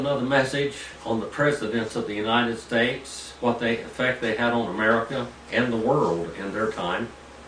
Another message on the presidents of the United States, what effect they had on America and the world in their time.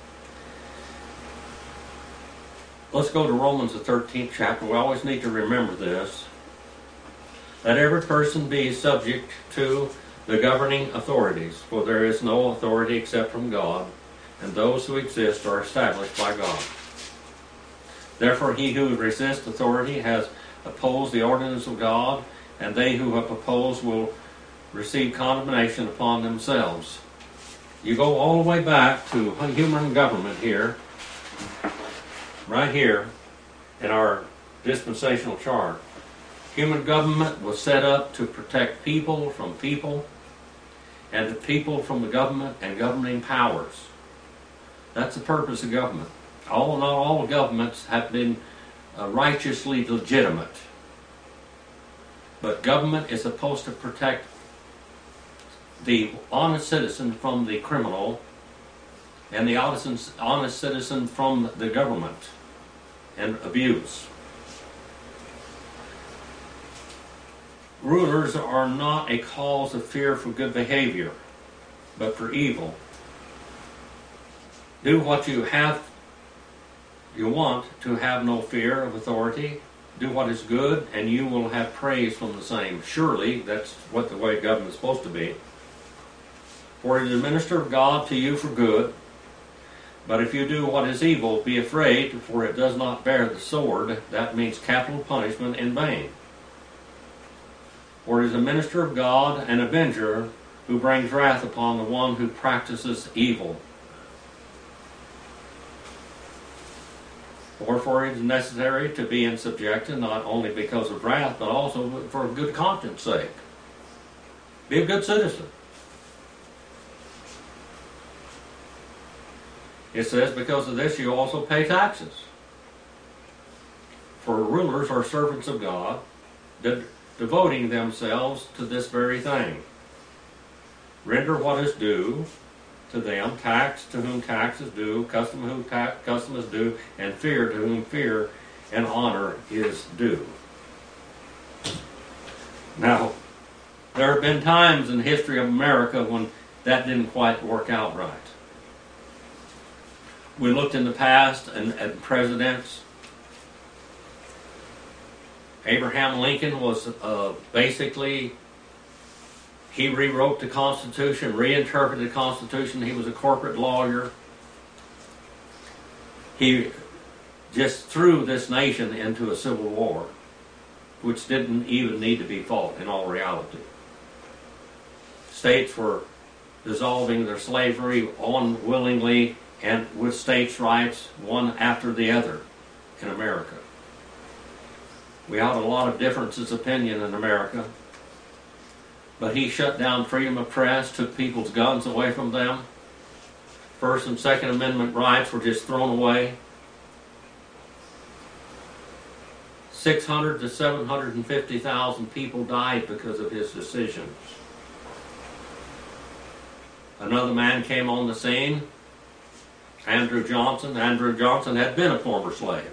Let's go to Romans the 13th chapter. We always need to remember this. Let every person be subject to the governing authorities, for there is no authority except from God, and those who exist are established by God. Therefore he who resists authority has opposed the ordinance of God, and they who have opposed will receive condemnation upon themselves. You go all the way back to human government here, right here in our dispensational chart. Human government was set up to protect people from people, and the people from the government and governing powers. That's the purpose of government. Not all governments have been righteously legitimate. But government is supposed to protect the honest citizen from the criminal and the honest citizen from the government and abuse. Rulers are not a cause of fear for good behavior, but for evil. Do what you want to have no fear of authority. Do what is good, and you will have praise from the same. Surely, that's what the way government is supposed to be. For it is a minister of God to you for good. But if you do what is evil, be afraid, for it does not bear the sword. That means capital punishment in vain. For it is a minister of God, an avenger, who brings wrath upon the one who practices evil. Wherefore it is necessary to be in subjection, not only because of wrath, but also for good conscience sake. Be a good citizen. It says, because of this you also pay taxes. For rulers are servants of God, devoting themselves to this very thing. Render what is due to them, tax to whom tax is due, custom to whom custom is due, and fear to whom fear and honor is due. Now, there have been times in the history of America when that didn't quite work out right. We looked in the past at presidents. Abraham Lincoln was basically, he rewrote the Constitution, reinterpreted the Constitution. He was a corporate lawyer. He just threw this nation into a civil war, which didn't even need to be fought in all reality. States were dissolving their slavery unwillingly and with states' rights one after the other in America. We have a lot of differences of opinion in America. But he shut down freedom of press, took people's guns away from them. First and Second Amendment rights were just thrown away. 600 to 750,000 people died because of his decisions. Another man came on the scene, Andrew Johnson. Andrew Johnson had been a former slave.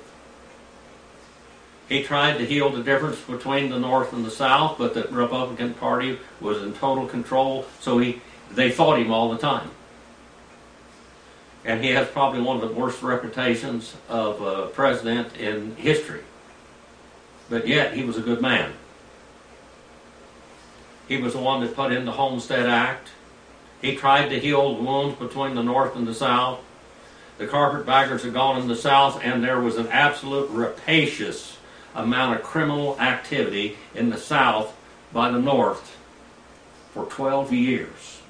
He tried to heal the difference between the North and the South, but the Republican Party was in total control, so they fought him all the time. And he has probably one of the worst reputations of a president in history. But yet, he was a good man. He was the one that put in the Homestead Act. He tried to heal the wounds between the North and the South. The carpetbaggers had gone in the South, and there was an absolute rapacious amount of criminal activity in the South by the North for 12 years.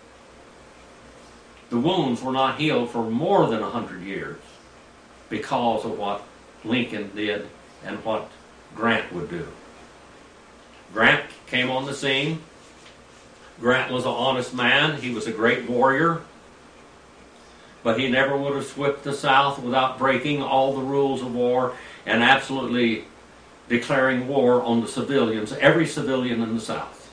The wounds were not healed for more than 100 years because of what Lincoln did and what Grant would do. Grant came on the scene. Grant was an honest man. He was a great warrior. But he never would have swept the South without breaking all the rules of war and absolutely declaring war on the civilians, every civilian in the South.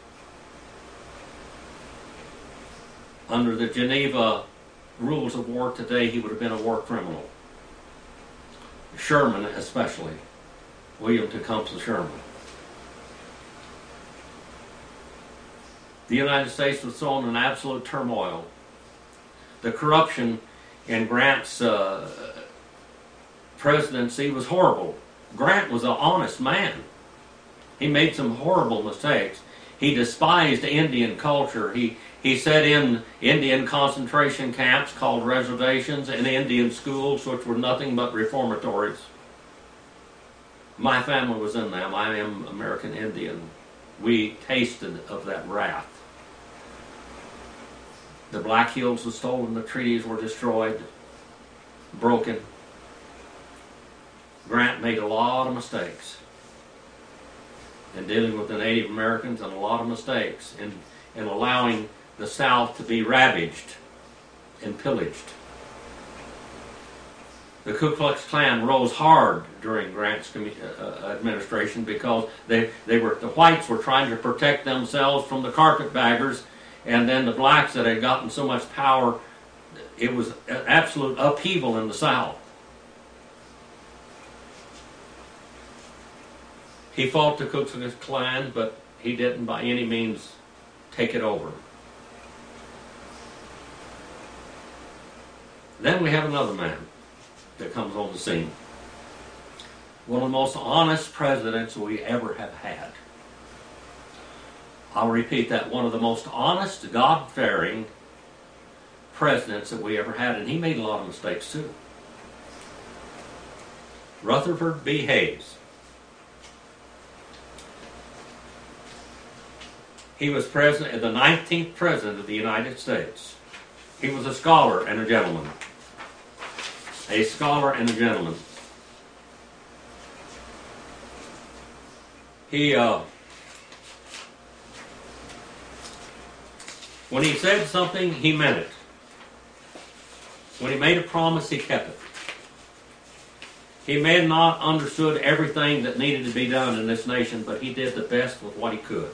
Under the Geneva rules of war today, he would have been a war criminal. Sherman especially, William Tecumseh Sherman. The United States was thrown in absolute turmoil. The corruption in Grant's presidency was horrible. Grant was an honest man. He made some horrible mistakes. He despised Indian culture. He set in Indian concentration camps called reservations and Indian schools, which were nothing but reformatories. My family was in them. I am American Indian. We tasted of that wrath. The Black Hills was stolen. The treaties were destroyed, broken. Grant made a lot of mistakes in dealing with the Native Americans, and a lot of mistakes in allowing the South to be ravaged and pillaged. The Ku Klux Klan rose hard during Grant's administration because the whites were trying to protect themselves from the carpetbaggers, and then the blacks that had gotten so much power, it was an absolute upheaval in the South. He fought the Ku Klux Klan, but he didn't by any means take it over. Then we have another man that comes on the scene. One of the most honest presidents we ever have had. I'll repeat that. One of the most honest, God-fearing presidents that we ever had, and he made a lot of mistakes too. Rutherford B. Hayes. He was the 19th president of the United States. He was a scholar and a gentleman. A scholar and a gentleman. When he said something, he meant it. When he made a promise, he kept it. He may have not understood everything that needed to be done in this nation, but he did the best with what he could.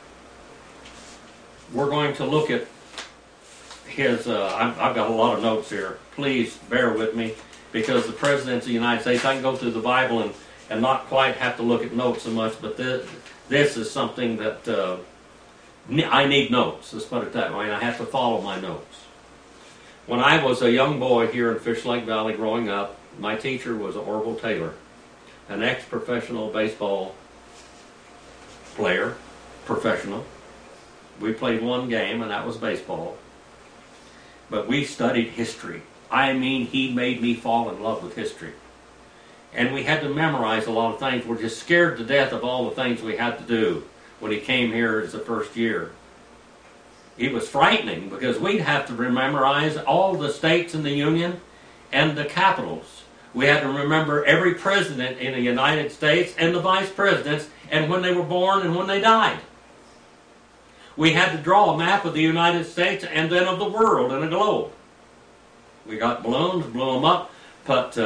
We're going to look at his, I've got a lot of notes here. Please bear with me, because the presidents of the United States, I can go through the Bible and not quite have to look at notes so much, but this is something that I need notes, let's put it that way, and I have to follow my notes. When I was a young boy here in Fish Lake Valley growing up, my teacher was Orville Taylor, an ex-professional baseball player, professional. We played one game, and that was baseball. But we studied history. I mean, he made me fall in love with history. And we had to memorize a lot of things. We're just scared to death of all the things we had to do when he came here as the first year. It was frightening because we'd have to memorize all the states in the Union and the capitals. We had to remember every president in the United States and the vice presidents, and when they were born and when they died. We had to draw a map of the United States and then of the world in a globe. We got balloons, blew them up, put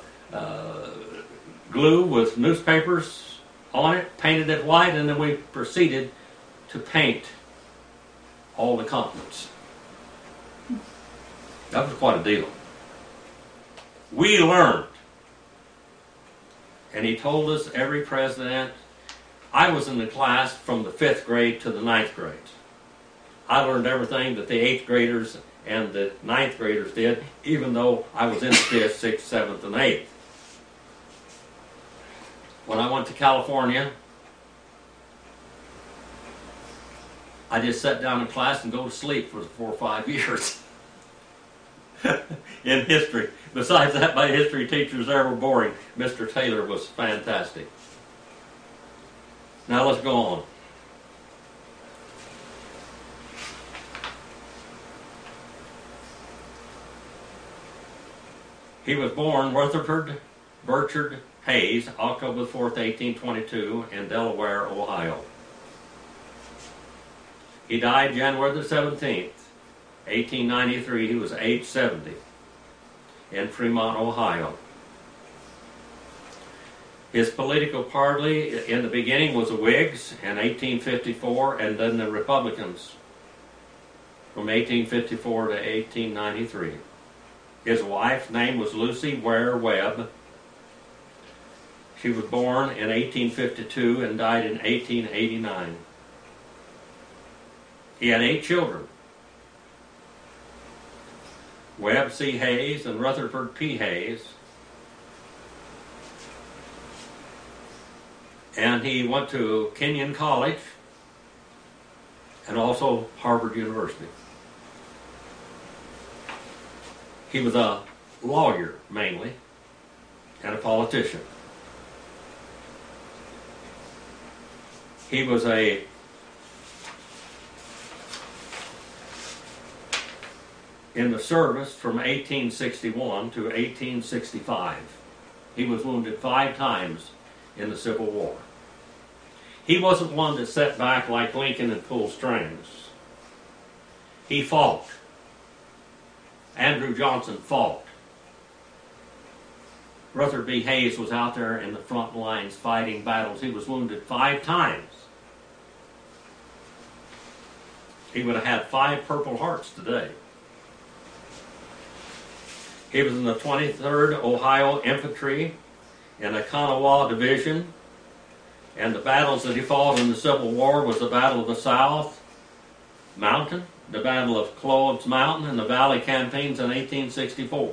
glue with newspapers on it, painted it white, and then we proceeded to paint all the continents. That was quite a deal. We learned. And he told us, every president, I was in the class from the 5th grade to the 9th grade. I learned everything that the 8th graders and the 9th graders did, even though I was in the 5th, 6th, 7th, and 8th. When I went to California, I just sat down in class and go to sleep for 4 or 5 years in history. Besides that, my history teachers there were boring. Mr. Taylor was fantastic. Now let's go on. He was born Rutherford Burchard Hayes, October 4th, 1822, in Delaware, Ohio. He died January the 17th, 1893. He was age 70 in Fremont, Ohio. His political party in the beginning was the Whigs in 1854, and then the Republicans from 1854 to 1893. His wife's name was Lucy Ware Webb. She was born in 1852 and died in 1889. He had 8 children. Webb C. Hayes and Rutherford P. Hayes. And he went to Kenyon College and also Harvard University. He was a lawyer mainly and a politician. He was in the service from 1861 to 1865. He was wounded 5 times in the Civil War. He wasn't one that sat back like Lincoln and pulled strings. He fought. Andrew Johnson fought. Rutherford B. Hayes was out there in the front lines fighting battles. He was wounded 5 times. He would have had 5 Purple Hearts today. He was in the 23rd Ohio Infantry in the Kanawha Division, and the battles that he fought in the Civil War was the Battle of the South Mountain, the Battle of Cloves Mountain, and the Valley Campaigns in 1864.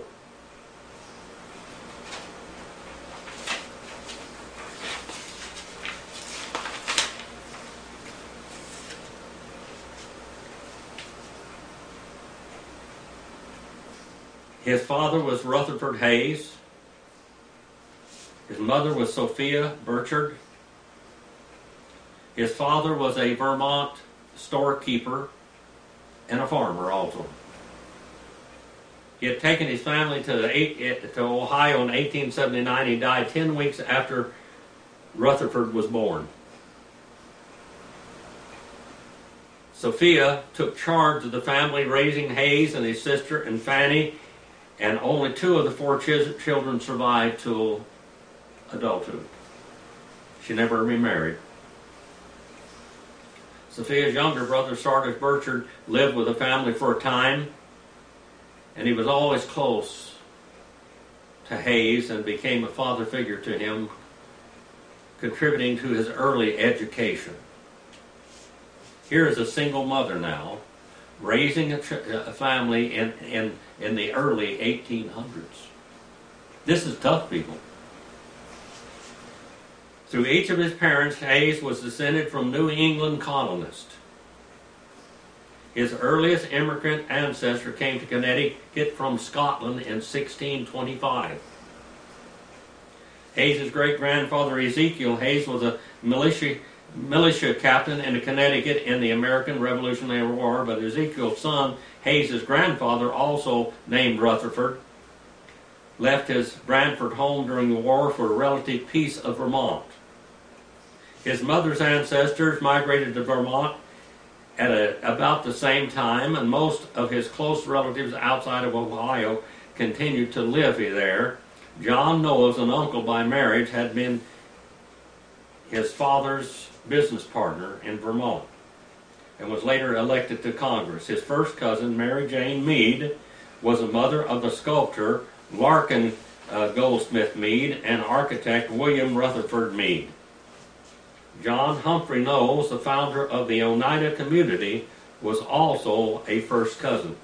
His father was Rutherford Hayes. His mother was Sophia Burchard. His father was a Vermont storekeeper and a farmer also. He had taken his family to Ohio in 1879. He died 10 weeks after Rutherford was born. Sophia took charge of the family, raising Hayes and his sister and Fanny, and only 2 of the 4 children survived till adulthood. She never remarried. Sophia's younger brother, Sardis Burchard, lived with the family for a time, and he was always close to Hayes and became a father figure to him, contributing to his early education. Here is a single mother now, raising a family in the early 1800s. This is tough, people. Through each of his parents, Hayes was descended from New England colonists. His earliest immigrant ancestor came to Connecticut from Scotland in 1625. Hayes' great-grandfather Ezekiel Hayes was a militia captain in Connecticut in the American Revolutionary War, but Ezekiel's son, Hayes' grandfather, also named Rutherford, left his Brantford home during the war for the relative peace of Vermont. His mother's ancestors migrated to Vermont at about the same time, and most of his close relatives outside of Ohio continued to live there. John Knowles, an uncle by marriage, had been his father's business partner in Vermont and was later elected to Congress. His first cousin, Mary Jane Meade, was the mother of the sculptor Larkin Goldsmith Meade and architect William Rutherford Meade. John Humphrey Knowles, the founder of the Oneida community, was also a first cousin.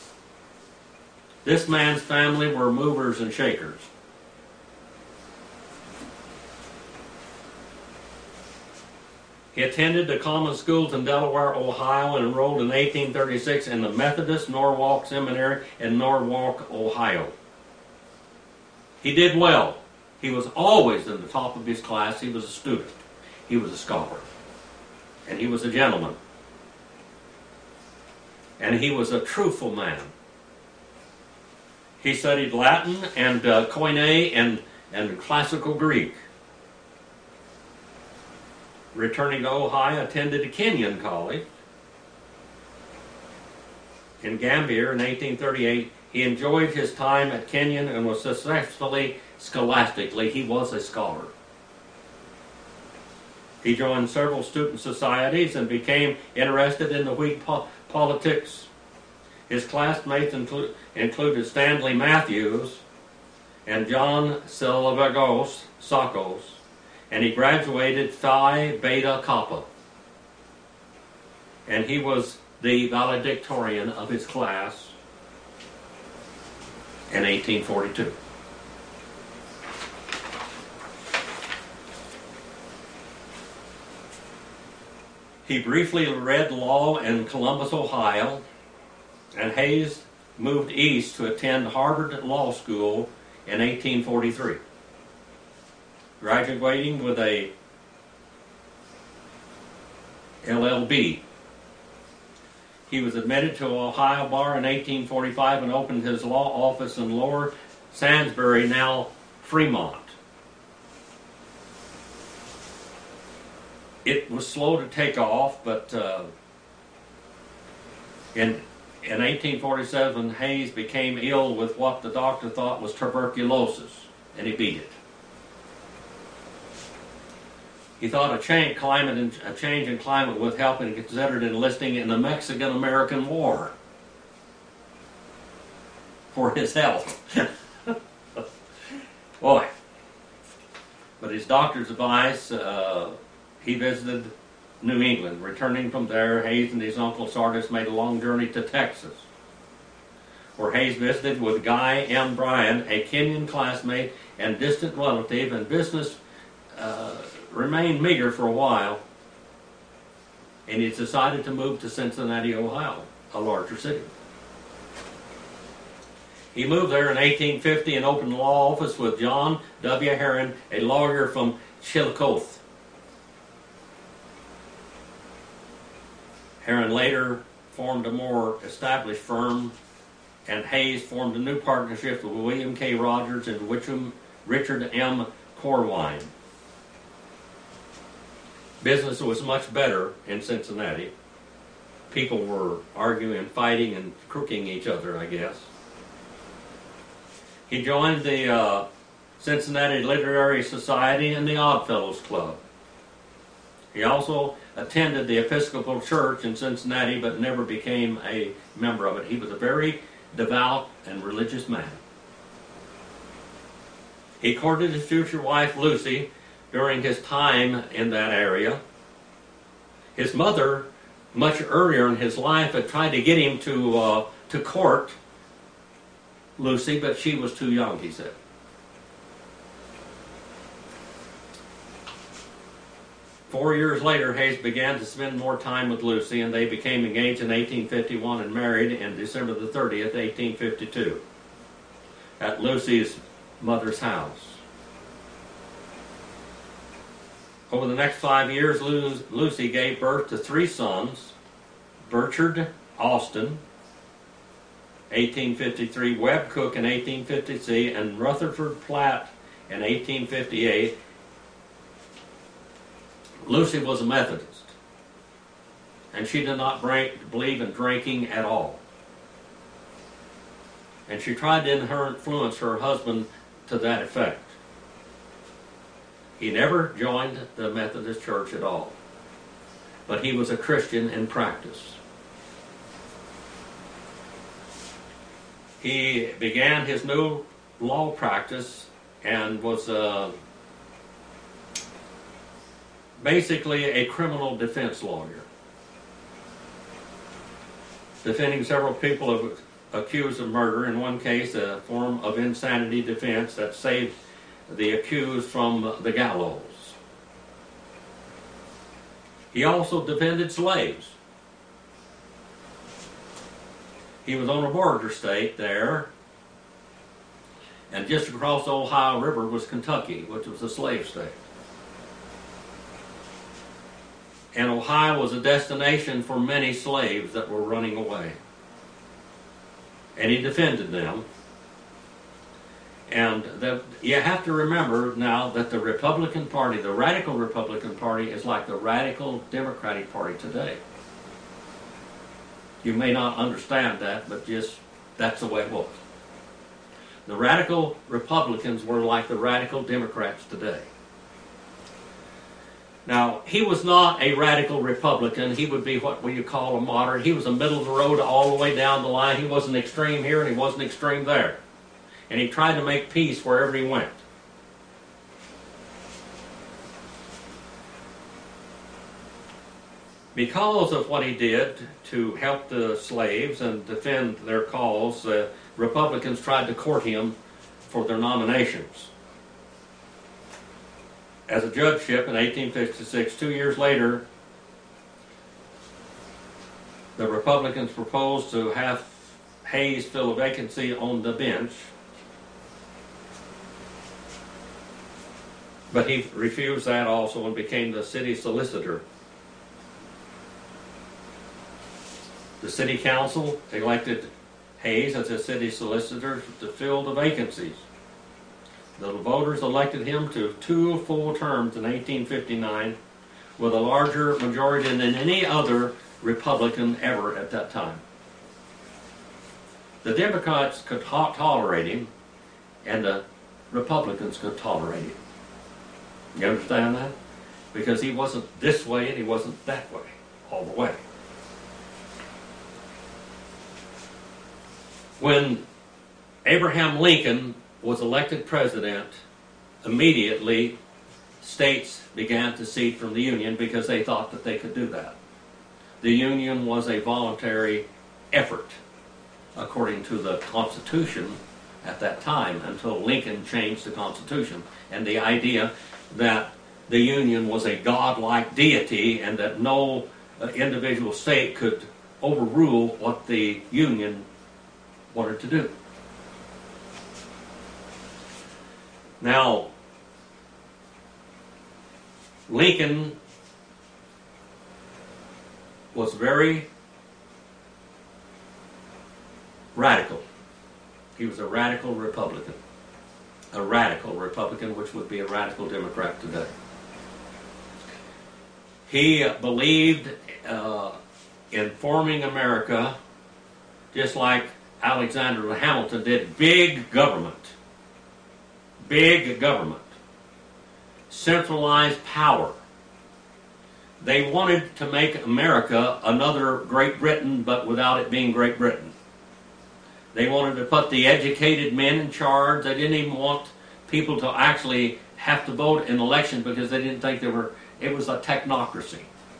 This man's family were movers and shakers. He attended the common schools in Delaware, Ohio, and enrolled in 1836 in the Methodist Norwalk Seminary in Norwalk, Ohio. He did well. He was always in the top of his class. He was a student. He was a scholar. And he was a gentleman. And he was a truthful man. He studied Latin and Koine and classical Greek. Returning to Ohio, attended Kenyon College. In Gambier in 1838, he enjoyed his time at Kenyon and was successfully scholastically. He was a scholar. He joined several student societies and became interested in the Whig politics. His classmates included Stanley Matthews and John Silvagos Sakos, and he graduated Phi Beta Kappa. And he was the valedictorian of his class in 1842. He briefly read law in Columbus, Ohio, and Hayes moved east to attend Harvard Law School in 1843, graduating with a LLB. He was admitted to Ohio Bar in 1845 and opened his law office in Lower Salisbury, now Fremont. It was slow to take off, but in 1847, Hayes became ill with what the doctor thought was tuberculosis, and he beat it. He thought a change in climate would help, and considered enlisting in the Mexican-American War for his health. Boy. But his doctor's advice, he visited New England. Returning from there, Hayes and his uncle Sardis made a long journey to Texas, where Hayes visited with Guy M. Bryan, a Kenyan classmate and distant relative, and business remained meager for a while, and he decided to move to Cincinnati, Ohio, a larger city. He moved there in 1850 and opened a law office with John W. Herron, a lawyer from Chillicothe. Herron later formed a more established firm, and Hayes formed a new partnership with William K. Rogers and Richard M. Corwine. Business was much better in Cincinnati. People were arguing, fighting, and crooking each other, I guess. He joined the Cincinnati Literary Society and the Oddfellows Club. He also attended the Episcopal Church in Cincinnati, but never became a member of it. He was a very devout and religious man. He courted his future wife, Lucy, during his time in that area. His mother, much earlier in his life, had tried to get him to court Lucy, but she was too young, he said. Four years later, Hayes began to spend more time with Lucy, and they became engaged in 1851 and married in December the 30th, 1852, at Lucy's mother's house. Over the next 5 years, Lucy gave birth to three sons: Burchard Austin, 1853, Webb Cook in 1853, and Rutherford Platt in 1858. Lucy was a Methodist, and she did not believe in drinking at all. And she tried to influence her husband to that effect. He never joined the Methodist Church at all, but he was a Christian in practice. He began his new law practice and was basically a criminal defense lawyer, defending several people accused of murder. In one case, a form of insanity defense that saved the accused from the gallows. He also defended slaves. He was on a border state there, and just across the Ohio River was Kentucky, which was a slave state. And Ohio was a destination for many slaves that were running away. And he defended them. And you have to remember now that the Republican Party, the radical Republican Party, is like the radical Democratic Party today. You may not understand that, but just that's the way it was. The radical Republicans were like the radical Democrats today. Now, he was not a radical Republican. He would be what we call a moderate. He was a middle of the road all the way down the line. He wasn't extreme here and he wasn't extreme there. And he tried to make peace wherever he went. Because of what he did to help the slaves and defend their cause, Republicans tried to court him for their nominations. As a judgeship in 1856, 2 years later, the Republicans proposed to have Hayes fill a vacancy on the bench, but he refused that also and became the city solicitor. The city council elected Hayes as a city solicitor to fill the vacancies. The voters elected him to 2 full terms in 1859 with a larger majority than any other Republican ever at that time. The Democrats could tolerate him, and the Republicans could tolerate him. You understand that? Because he wasn't this way and he wasn't that way all the way. When Abraham Lincoln was elected president, immediately states began to secede from the Union because they thought that they could do that. The Union was a voluntary effort, according to the Constitution at that time, until Lincoln changed the Constitution. And the idea that the Union was a godlike deity and that no individual state could overrule what the Union wanted to do. Now, Lincoln was very radical. He was a radical Republican. A radical Republican, which would be a radical Democrat today. He believed in forming America just like Alexander Hamilton did. Big government. Big government. Centralized power. They wanted to make America another Great Britain, but without it being Great Britain. They wanted to put the educated men in charge. They didn't even want people to actually have to vote in elections because they didn't think it was a technocracy.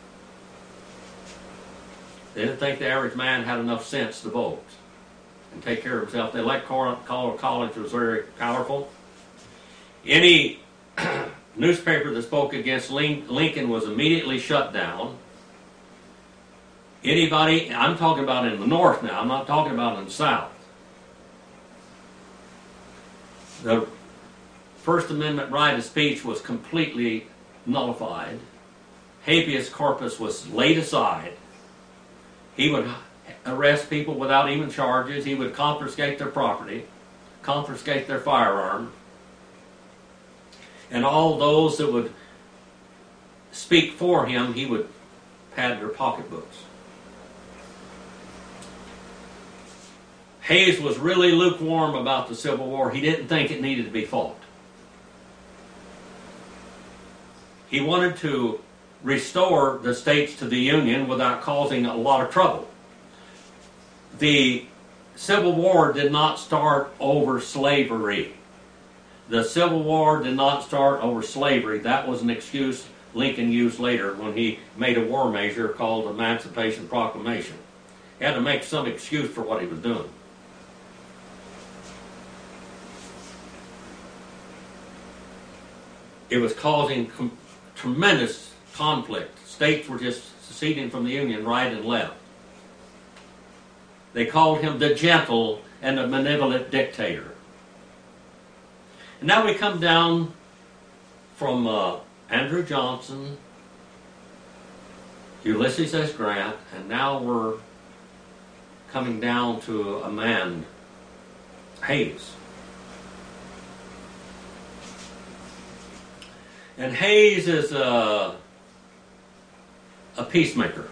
They didn't think the average man had enough sense to vote and take care of himself. The Electoral College was very powerful. Any newspaper that spoke against Lincoln was immediately shut down. Anybody, I'm talking about in the North now, I'm not talking about in the South. The First Amendment right of speech was completely nullified. Habeas corpus was laid aside. He would arrest people without even charges. He would confiscate their property, confiscate their firearm. And all those that would speak for him, he would pad their pocketbooks. Hayes was really lukewarm about the Civil War. He didn't think it needed to be fought. He wanted to restore the states to the Union without causing a lot of trouble. The Civil War did not start over slavery. The Civil War did not start over slavery. That was an excuse Lincoln used later when he made a war measure called the Emancipation Proclamation. He had to make some excuse for what he was doing. It was causing tremendous conflict. States were just seceding from the Union right and left. They called him the gentle and the benevolent dictator. And now we come down from Andrew Johnson, Ulysses S. Grant, and now we're coming down to a man, Hayes. And Hayes is a peacemaker.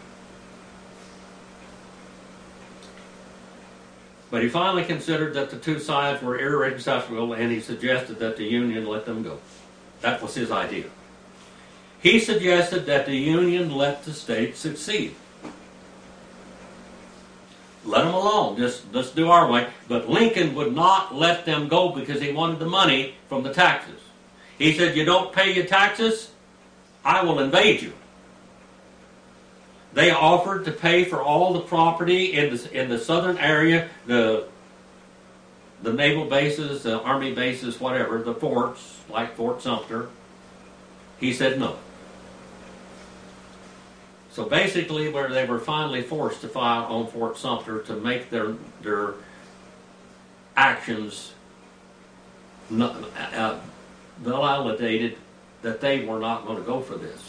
But he finally considered that the two sides were irreconcilable, and he suggested that the Union let them go. That was his idea. He suggested that the Union let the states succeed. Let them alone. Just let's do our way. But Lincoln would not let them go because he wanted the money from the taxes. He said, you don't pay your taxes, I will invade you. They offered to pay for all the property in the southern area, the naval bases, the army bases, whatever, the forts, like Fort Sumter. He said no. So basically, where they were finally forced to file on Fort Sumter to make their actions validated that they were not going to go for this.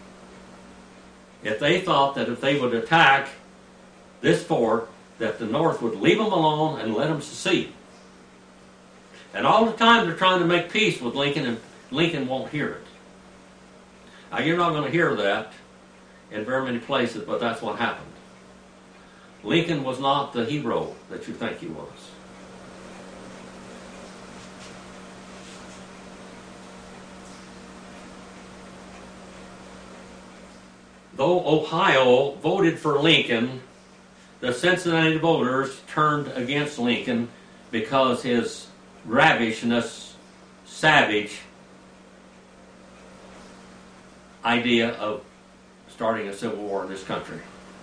If they thought that if they would attack this fort, that the North would leave them alone and let them secede. And all the time they're trying to make peace with Lincoln, and Lincoln won't hear it. Now, you're not going to hear that in very many places, but that's what happened. Lincoln was not the hero that you think he was. Though Ohio voted for Lincoln, the Cincinnati voters turned against Lincoln because his ravishness, savage idea of starting a civil war in this country.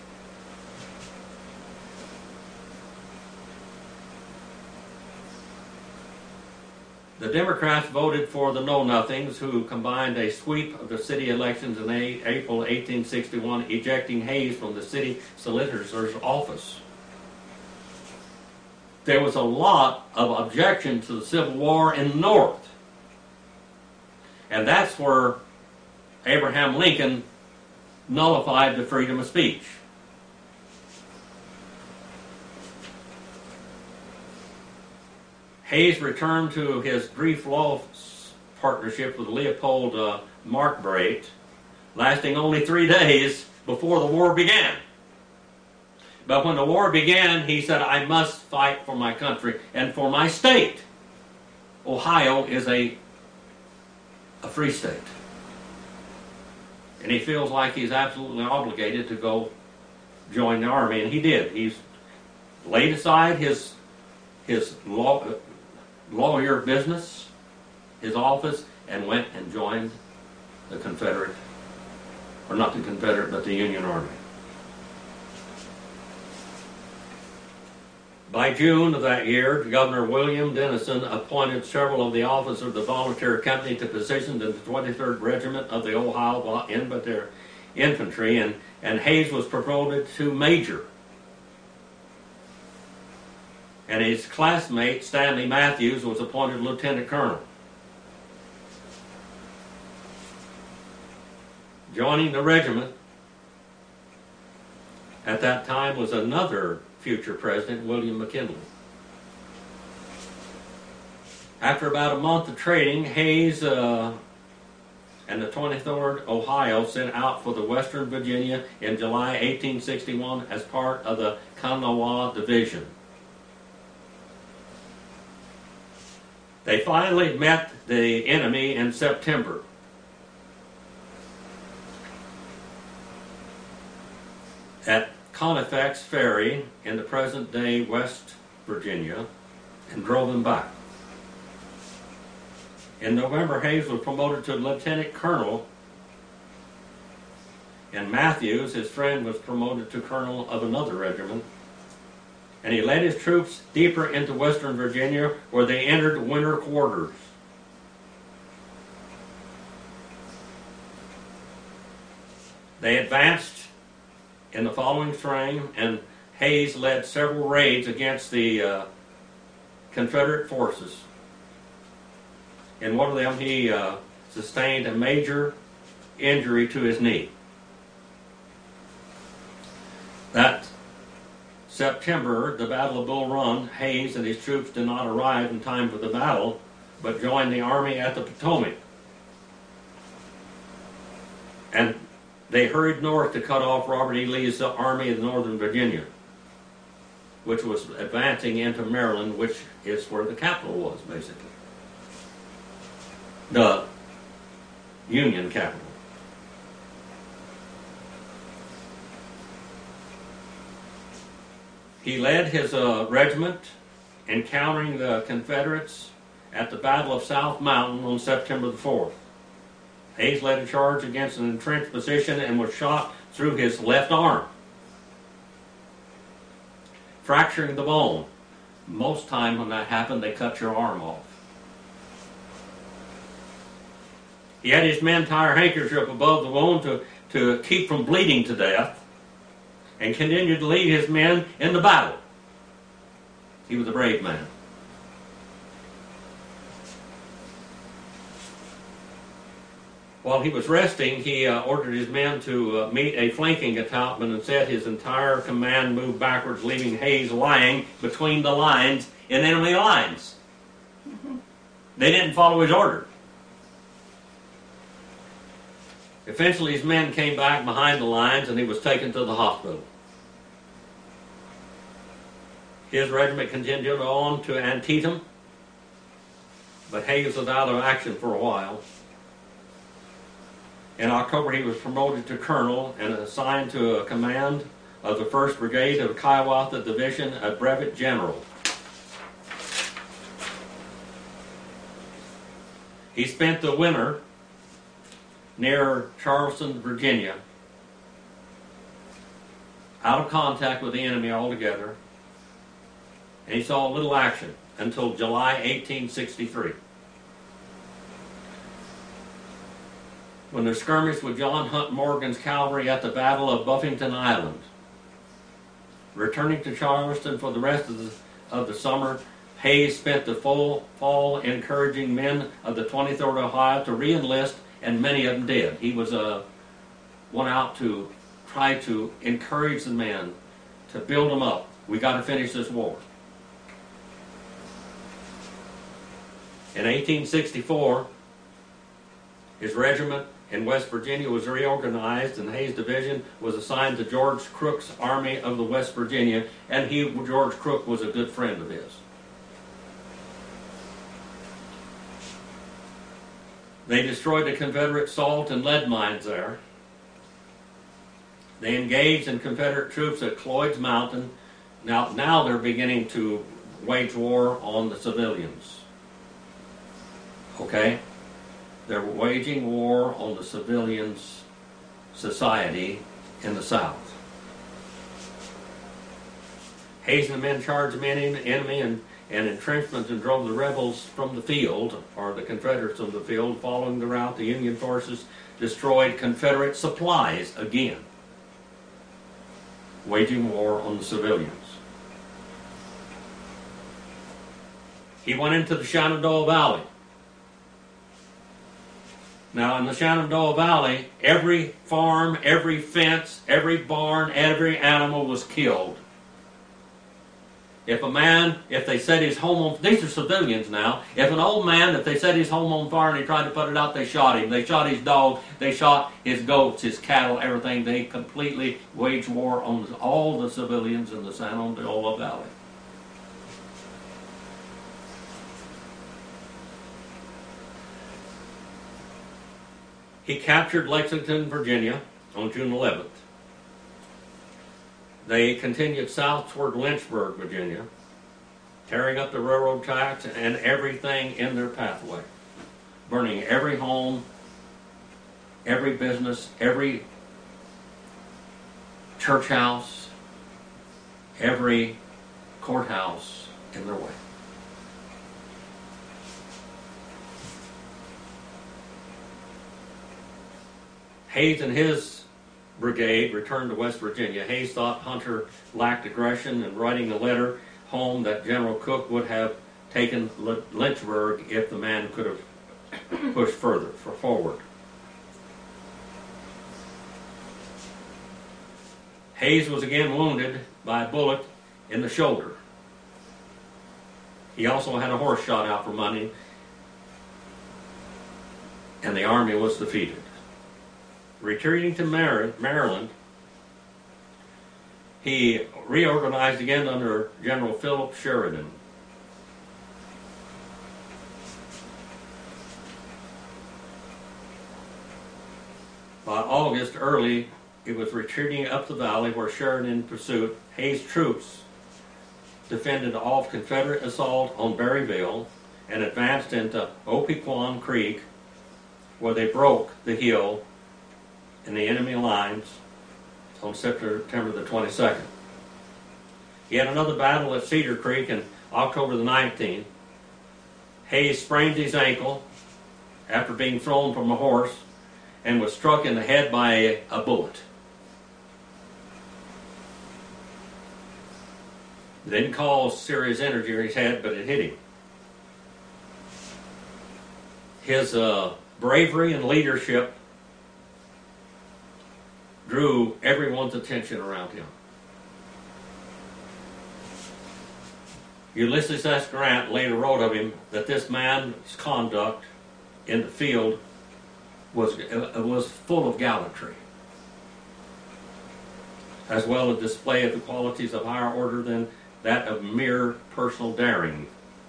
The Democrats voted for the Know-Nothings, who combined a sweep of the city elections in April 1861, ejecting Hayes from the city solicitor's office. There was a lot of objection to the Civil War in the North. And that's where Abraham Lincoln nullified the freedom of speech. Hayes returned to his brief law partnership with Leopold Markbreit, lasting only 3 days before the war began. But when the war began, he said, I must fight for my country and for my state. Ohio is a free state. And he feels like he's absolutely obligated to go join the army, and he did. He's laid aside his lawyer business, his office, and went and joined the Confederate, or not the Confederate, but the Union Army. By June of that year, Governor William Dennison appointed several of the officers of the volunteer company to positions in the 23rd Regiment of the Ohio Infantry, and Hayes was promoted to major. And his classmate, Stanley Matthews, was appointed lieutenant colonel. Joining the regiment at that time was another future president, William McKinley. After about a month of training, Hayes and the 23rd Ohio set out for the Western Virginia in July 1861 as part of the Kanawha Division. They finally met the enemy in September. At Conifax Ferry in the present-day West Virginia, and drove them back. In November, Hayes was promoted to lieutenant colonel, and Matthews, his friend, was promoted to colonel of another regiment. And he led his troops deeper into Western Virginia, where they entered winter quarters. They advanced in the following spring, and Hayes led several raids against the Confederate forces. In one of them, he sustained a major injury to his knee. That September, the Battle of Bull Run, Hayes and his troops did not arrive in time for the battle, but joined the army at the Potomac. And they hurried north to cut off Robert E. Lee's army in Northern Virginia, which was advancing into Maryland, which is where the capital was, basically. The Union capital. He led his regiment encountering the Confederates at the Battle of South Mountain on September the 4th. Hayes led a charge against an entrenched position and was shot through his left arm, fracturing the bone. Most time when that happened, they cut your arm off. He had his men tie a handkerchief above the wound to keep from bleeding to death, and continued to lead his men in the battle. He was a brave man. While he was resting, he ordered his men to meet a flanking attackman and said his entire command moved backwards, leaving Hayes lying between the lines in enemy lines. They didn't follow his order. Eventually his men came back behind the lines and he was taken to the hospital. His regiment continued on to Antietam, but Hayes was out of action for a while. In October, he was promoted to colonel and assigned to a command of the 1st Brigade of Hiawatha Division, a brevet general. He spent the winter near Charleston, Virginia, out of contact with the enemy altogether, and he saw little action until July 1863. When the skirmish with John Hunt Morgan's cavalry at the Battle of Buffington Island. Returning to Charleston for the rest of the summer, Hayes spent the full fall encouraging men of the 23rd Ohio to re-enlist, and many of them did. He was went out to try to encourage the men, to build them up. We got to finish this war. In 1864, his regiment in West Virginia was reorganized, and Hayes' division was assigned to George Crook's Army of the West Virginia, and George Crook was a good friend of his. They destroyed the Confederate salt and lead mines there. They engaged in Confederate troops at Cloyd's Mountain. Now they're beginning to wage war on the civilians. Okay? They're waging war on the civilians' society in the South. Hayes and the men charged the enemy and entrenchments and drove the rebels from the field, or the Confederates from the field. Following the route, the Union forces destroyed Confederate supplies again, waging war on the civilians. He went into the Shenandoah Valley. Now, in the Shenandoah Valley, every farm, every fence, every barn, every animal was killed. If they set his home on, these are civilians now, if an old man, if they set his home on fire and he tried to put it out, they shot him. They shot his dog, they shot his goats, his cattle, everything. They completely waged war on all the civilians in the Shenandoah Valley. He captured Lexington, Virginia on June 11th. They continued south toward Lynchburg, Virginia, tearing up the railroad tracks and everything in their pathway, burning every home, every business, every church house, every courthouse in their way. Hayes and his brigade returned to West Virginia. Hayes thought Hunter lacked aggression, and writing a letter home that General Crook would have taken Lynchburg if the man could have pushed forward. Hayes was again wounded by a bullet in the shoulder. He also had a horse shot out for money, and the army was defeated. Retreating to Maryland, he reorganized again under General Philip Sheridan. By August early, it was retreating up the valley where Sheridan pursued. Hayes' troops defended off Confederate assault on Berryville and advanced into Opequon Creek, where they broke the hill in the enemy lines on September the 22nd. He had another battle at Cedar Creek on October the 19th. Hayes sprained his ankle after being thrown from a horse and was struck in the head by a bullet. It didn't cause serious injury in his head, but it hit him. His bravery and leadership drew everyone's attention around him. Ulysses S. Grant later wrote of him that this man's conduct in the field was full of gallantry, as well as display of the qualities of higher order than that of mere personal daring.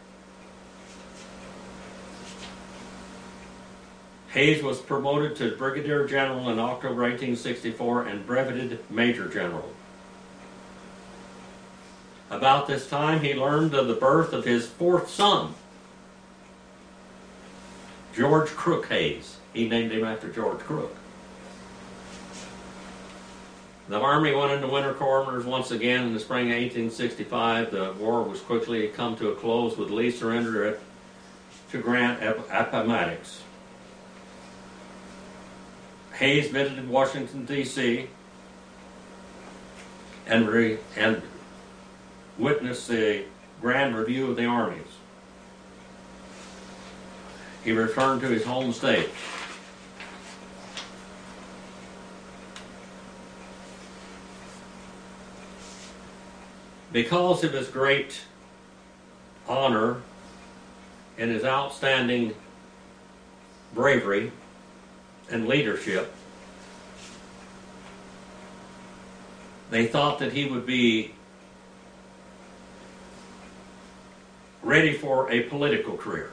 Hayes was promoted to brigadier general in October 1864 and breveted major general. About this time, he learned of the birth of his fourth son, George Crook Hayes. He named him after George Crook. The Army went into winter quarters once again in the spring of 1865. The war was quickly come to a close with Lee's surrender to Grant at Appomattox. Hayes visited Washington, D.C. and witnessed the grand review of the armies. He returned to his home state. Because of his great honor and his outstanding bravery and leadership, they thought that he would be ready for a political career.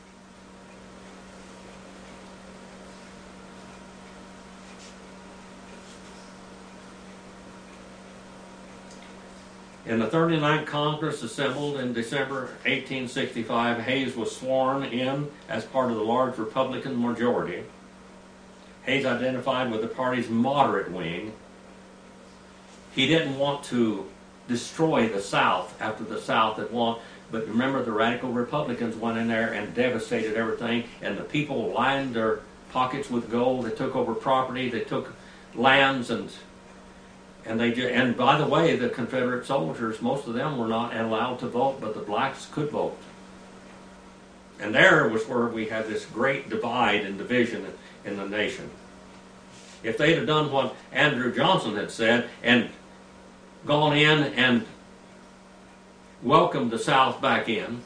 In the 39th Congress assembled in December 1865, Hayes was sworn in as part of the large Republican majority. Hayes identified with the party's moderate wing. He didn't want to destroy the South after the South had won, but remember the radical Republicans went in there and devastated everything, and the people lined their pockets with gold. They took over property, they took lands, and by the way, the Confederate soldiers, most of them were not allowed to vote, but the blacks could vote. And there was where we had this great divide and division in the nation. If they'd have done what Andrew Johnson had said and gone in and welcomed the South back in,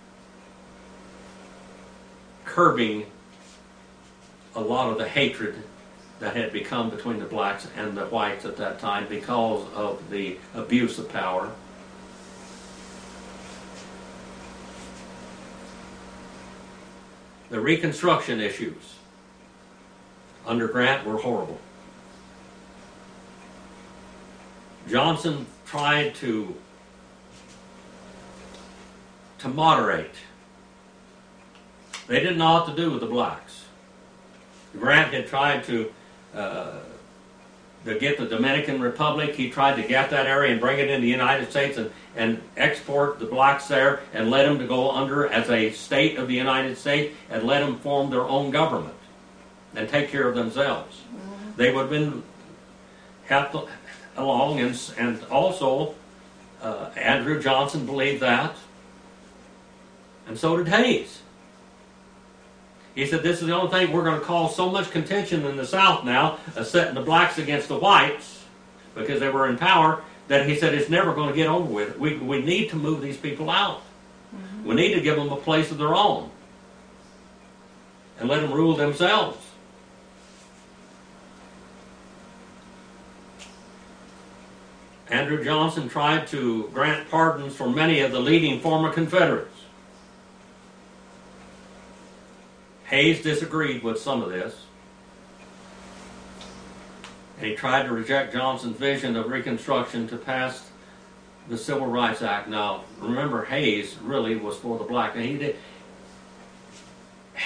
curbing a lot of the hatred that had become between the blacks and the whites at that time because of the abuse of power. The Reconstruction issues under Grant were horrible. Johnson tried to moderate. They didn't know what to do with the blacks. Grant had tried to get the Dominican Republic. He tried to get that area and bring it into the United States and export the blacks there and let them to go under as a state of the United States and let them form their own government and take care of themselves. Mm-hmm. They would have been helped along, and also Andrew Johnson believed that, and so did Hayes. He said, this is the only thing we're going to cause so much contention in the South now, setting the blacks against the whites, because they were in power, that he said it's never going to get over with. We need to move these people out. Mm-hmm. We need to give them a place of their own and let them rule themselves. Andrew Johnson tried to grant pardons for many of the leading former Confederates. Hayes disagreed with some of this, and he tried to reject Johnson's vision of Reconstruction to pass the Civil Rights Act. Now, remember, Hayes really was for the black. And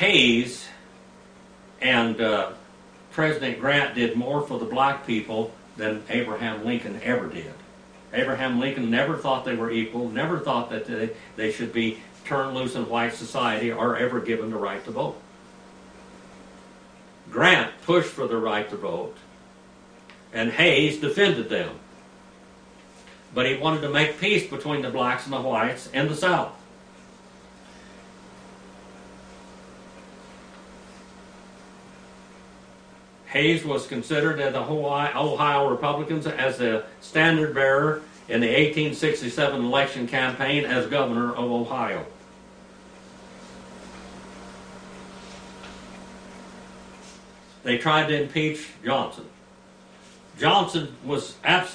Hayes and President Grant did more for the black people than Abraham Lincoln ever did. Abraham Lincoln never thought they were equal, never thought that they should be turned loose in white society or ever given the right to vote. Grant pushed for the right to vote, and Hayes defended them. But he wanted to make peace between the blacks and the whites in the South. Hayes was considered at the Ohio Republicans as the standard bearer in the 1867 election campaign as governor of Ohio. They tried to impeach Johnson. Johnson was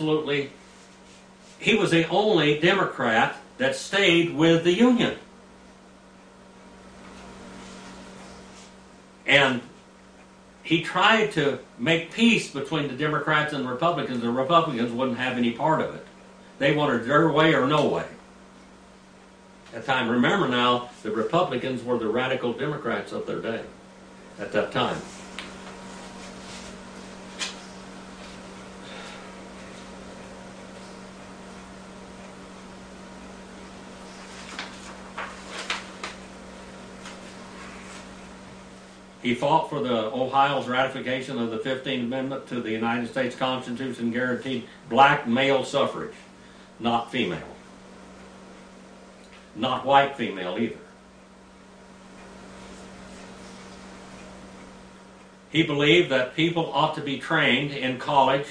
he was the only Democrat that stayed with the Union. And he tried to make peace between the Democrats and the Republicans. The Republicans wouldn't have any part of it. They wanted their way or no way. At the time, remember now, the Republicans were the radical Democrats of their day at that time. He fought for Ohio's ratification of the 15th Amendment to the United States Constitution, guaranteed black male suffrage, not female. Not white female either. He believed that people ought to be trained in college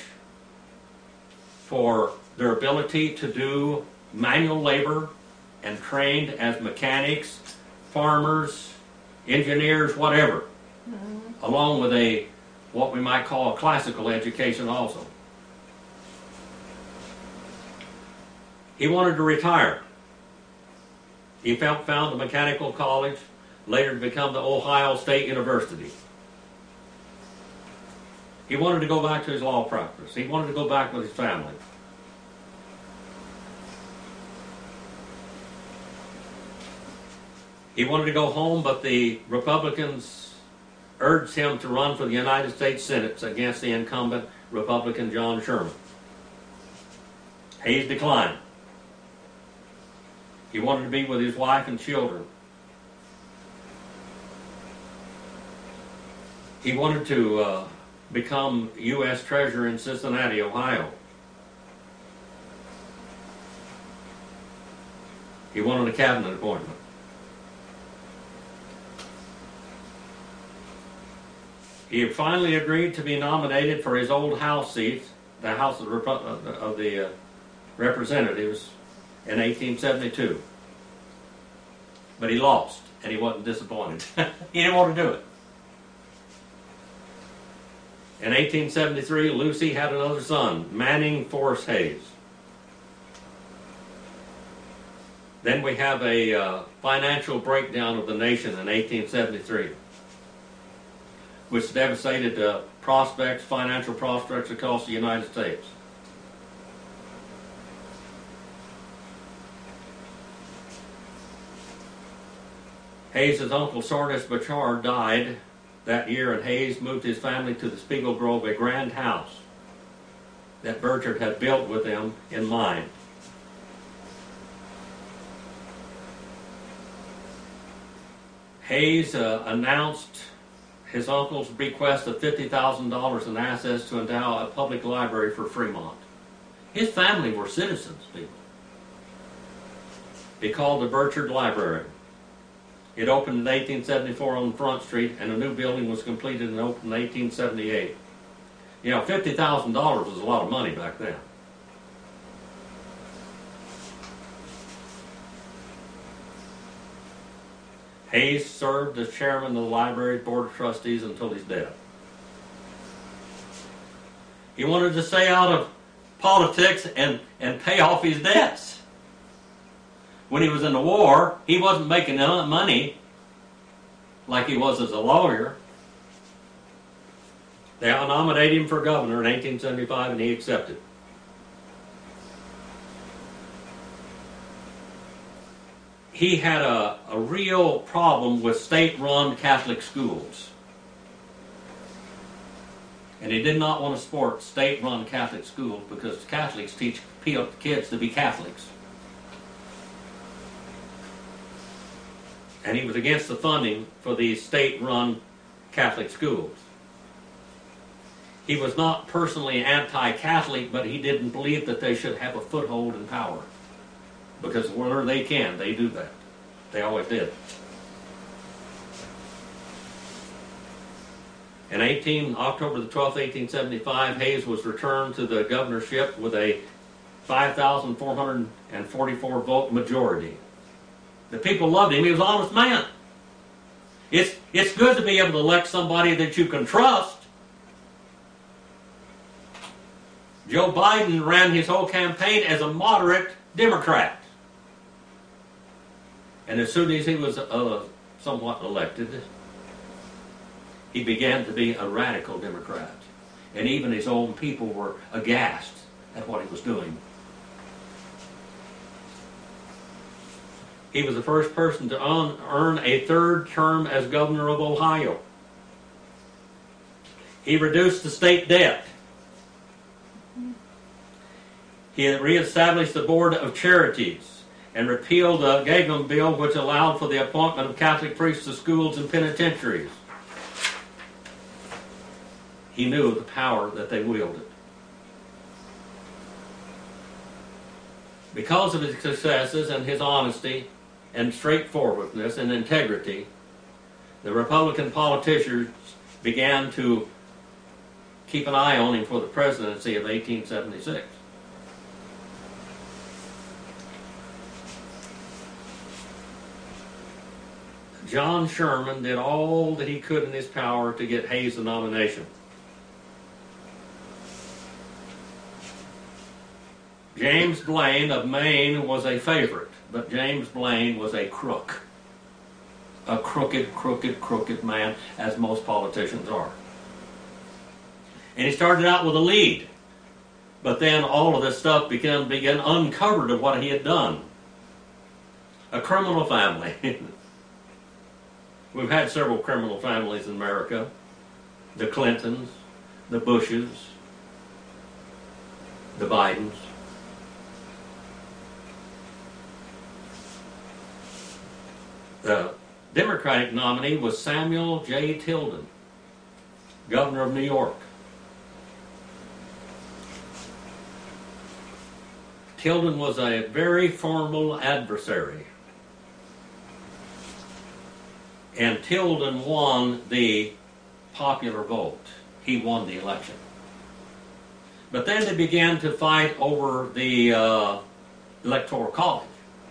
for their ability to do manual labor and trained as mechanics, farmers, engineers, whatever. Along with what we might call a classical education also. He wanted to retire. He found the mechanical college, later to become the Ohio State University. He wanted to go back to his law practice. He wanted to go back with his family. He wanted to go home, but the Republicans urged him to run for the United States Senate against the incumbent Republican John Sherman. Hayes declined. He wanted to be with his wife and children. He wanted to become U.S. Treasurer in Cincinnati, Ohio. He wanted a cabinet appointment. He had finally agreed to be nominated for his old House seat, the House of the Representatives, in 1872. But he lost, and he wasn't disappointed. He didn't want to do it. In 1873, Lucy had another son, Manning Forrest Hayes. Then we have a financial breakdown of the nation in 1873. Which devastated financial prospects across the United States. Hayes' uncle Sardis Bachar died that year, and Hayes moved his family to the Spiegel Grove, a grand house that Burchard had built with them in mind. Hayes announced his uncle's bequest of $50,000 in assets to endow a public library for Fremont. His family were citizens, people. He called the Burchard Library. It opened in 1874 on Front Street, and a new building was completed and opened in 1878. You know, $50,000 was a lot of money back then. Hayes served as chairman of the library's board of trustees until his death. He wanted to stay out of politics and pay off his debts. When he was in the war, he wasn't making money like he was as a lawyer. They nominated him for governor in 1875, and he accepted. He had a real problem with state-run Catholic schools. And he did not want to support state-run Catholic schools because Catholics teach kids to be Catholics. And he was against the funding for these state-run Catholic schools. He was not personally anti-Catholic, but he didn't believe that they should have a foothold in power. Because wherever they can, they do that. They always did. In October the 12th, 1875, Hayes was returned to the governorship with a 5,444 vote majority. The people loved him. He was an honest man. It's good to be able to elect somebody that you can trust. Joe Biden ran his whole campaign as a moderate Democrat. And as soon as he was somewhat elected, he began to be a radical Democrat. And even his own people were aghast at what he was doing. He was the first person to earn a third term as governor of Ohio. He reduced the state debt. He reestablished the Board of Charities and repealed the Gagnon Bill, which allowed for the appointment of Catholic priests to schools and penitentiaries. He knew the power that they wielded. Because of his successes and his honesty and straightforwardness and integrity, the Republican politicians began to keep an eye on him for the presidency of 1876. John Sherman did all that he could in his power to get Hayes the nomination. James Blaine of Maine was a favorite, but James Blaine was a crook. A crooked man, as most politicians are. And he started out with a lead, but then all of this stuff began uncovered of what he had done. A criminal family. We've had several criminal families in America. The Clintons, the Bushes, the Bidens. The Democratic nominee was Samuel J. Tilden, governor of New York. Tilden was a very formidable adversary. And Tilden won the popular vote. He won the election. But then they began to fight over the Electoral College.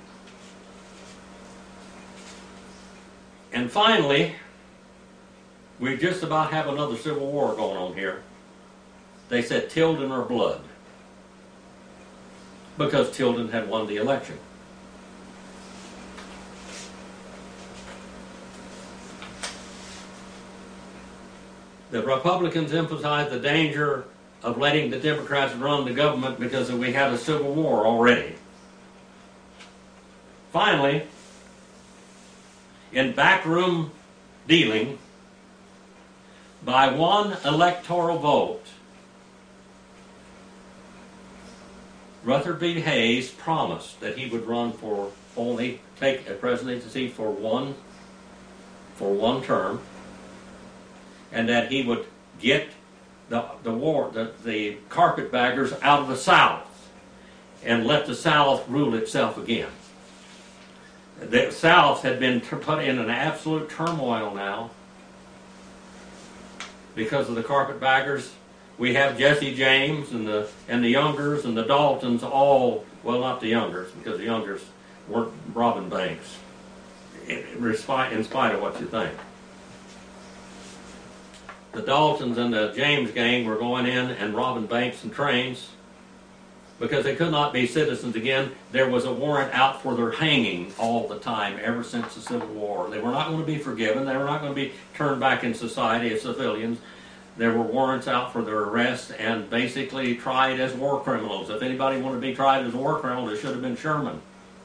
And finally, we just about have another civil war going on here. They said Tilden or blood, because Tilden had won the election. The Republicans emphasized the danger of letting the Democrats run the government because we had a civil war already. Finally, in backroom dealing, by one electoral vote, Rutherford B. Hayes promised that he would run for only take a presidency for one term, and that he would get the carpetbaggers out of the South and let the South rule itself again. The South had been put in an absolute turmoil now because of the carpetbaggers. We have Jesse James and the Youngers and the Daltons all, well, not the Youngers, because the Youngers weren't robbing banks, in spite of what you think. The Daltons and the James gang were going in and robbing banks and trains because they could not be citizens again. There was a warrant out for their hanging all the time ever since the Civil War. They were not going to be forgiven. They were not going to be turned back in society as civilians. There were warrants out for their arrest and basically tried as war criminals. If anybody wanted to be tried as a war criminal, it should have been Sherman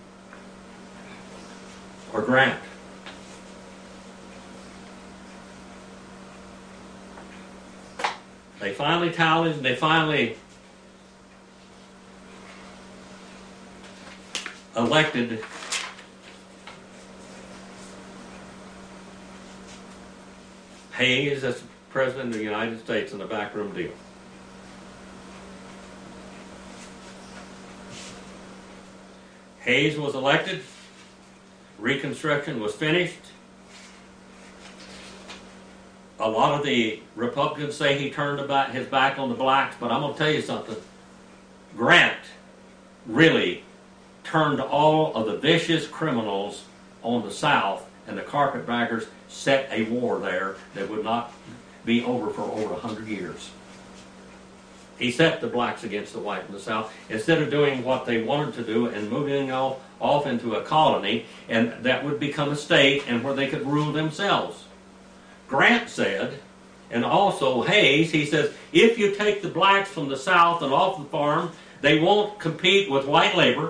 or Grant. They finally tallied, and they finally elected Hayes as President of the United States in a backroom deal. Hayes was elected. Reconstruction was finished. A lot of the Republicans say he turned his back on the blacks, but I'm going to tell you something. Grant really turned all of the vicious criminals on the South, and the carpetbaggers set a war there that would not be over for over 100 years. He set the blacks against the white in the South instead of doing what they wanted to do and moving off into a colony, and that would become a state and where they could rule themselves. Grant said, and also Hayes, he says, if you take the blacks from the South and off the farm, they won't compete with white labor.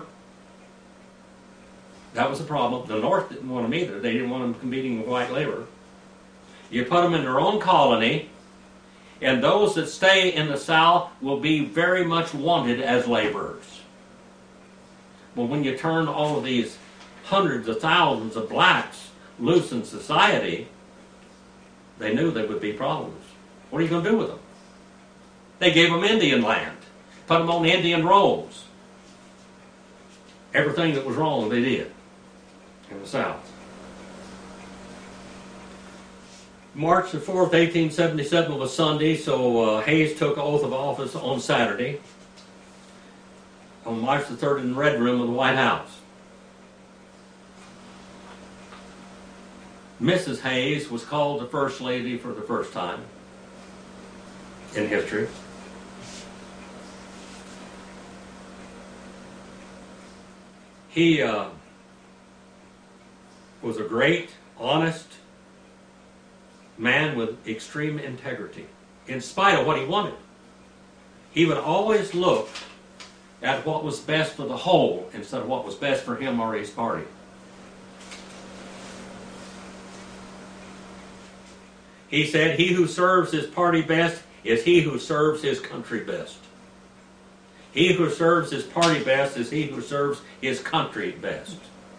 That was the problem. The North didn't want them either. They didn't want them competing with white labor. You put them in their own colony, and those that stay in the South will be very much wanted as laborers. Well, when you turn all of these hundreds of thousands of blacks loose in society, they knew there would be problems. What are you going to do with them? They gave them Indian land, put them on Indian rolls. Everything that was wrong they did in the South. March the 4th, 1877 was Sunday, so Hayes took oath of office on Saturday, on March the 3rd in the Red Room of the White House. Mrs. Hayes was called the First Lady for the first time in history. He was a great, honest man with extreme integrity, in spite of what he wanted. He would always look at what was best for the whole instead of what was best for him or his party. He said, he who serves his party best is he who serves his country best. He who serves his party best is he who serves his country best.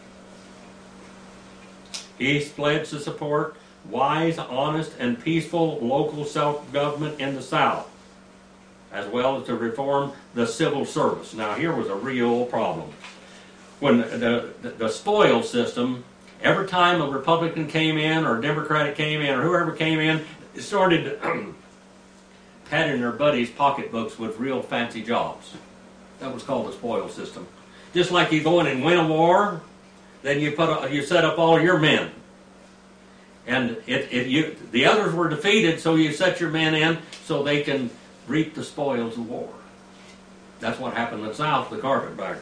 He pledged to support wise, honest, and peaceful local self-government in the South, as well as to reform the civil service. Now, here was a real problem. When the spoil system, every time a Republican came in or a Democrat came in or whoever came in, started padding their buddies' pocketbooks with real fancy jobs. That was called the spoil system. Just like you go in and win a war, then you set up all your men. And the others were defeated, so you set your men in so they can reap the spoils of war. That's what happened in the South, the carpetbaggers.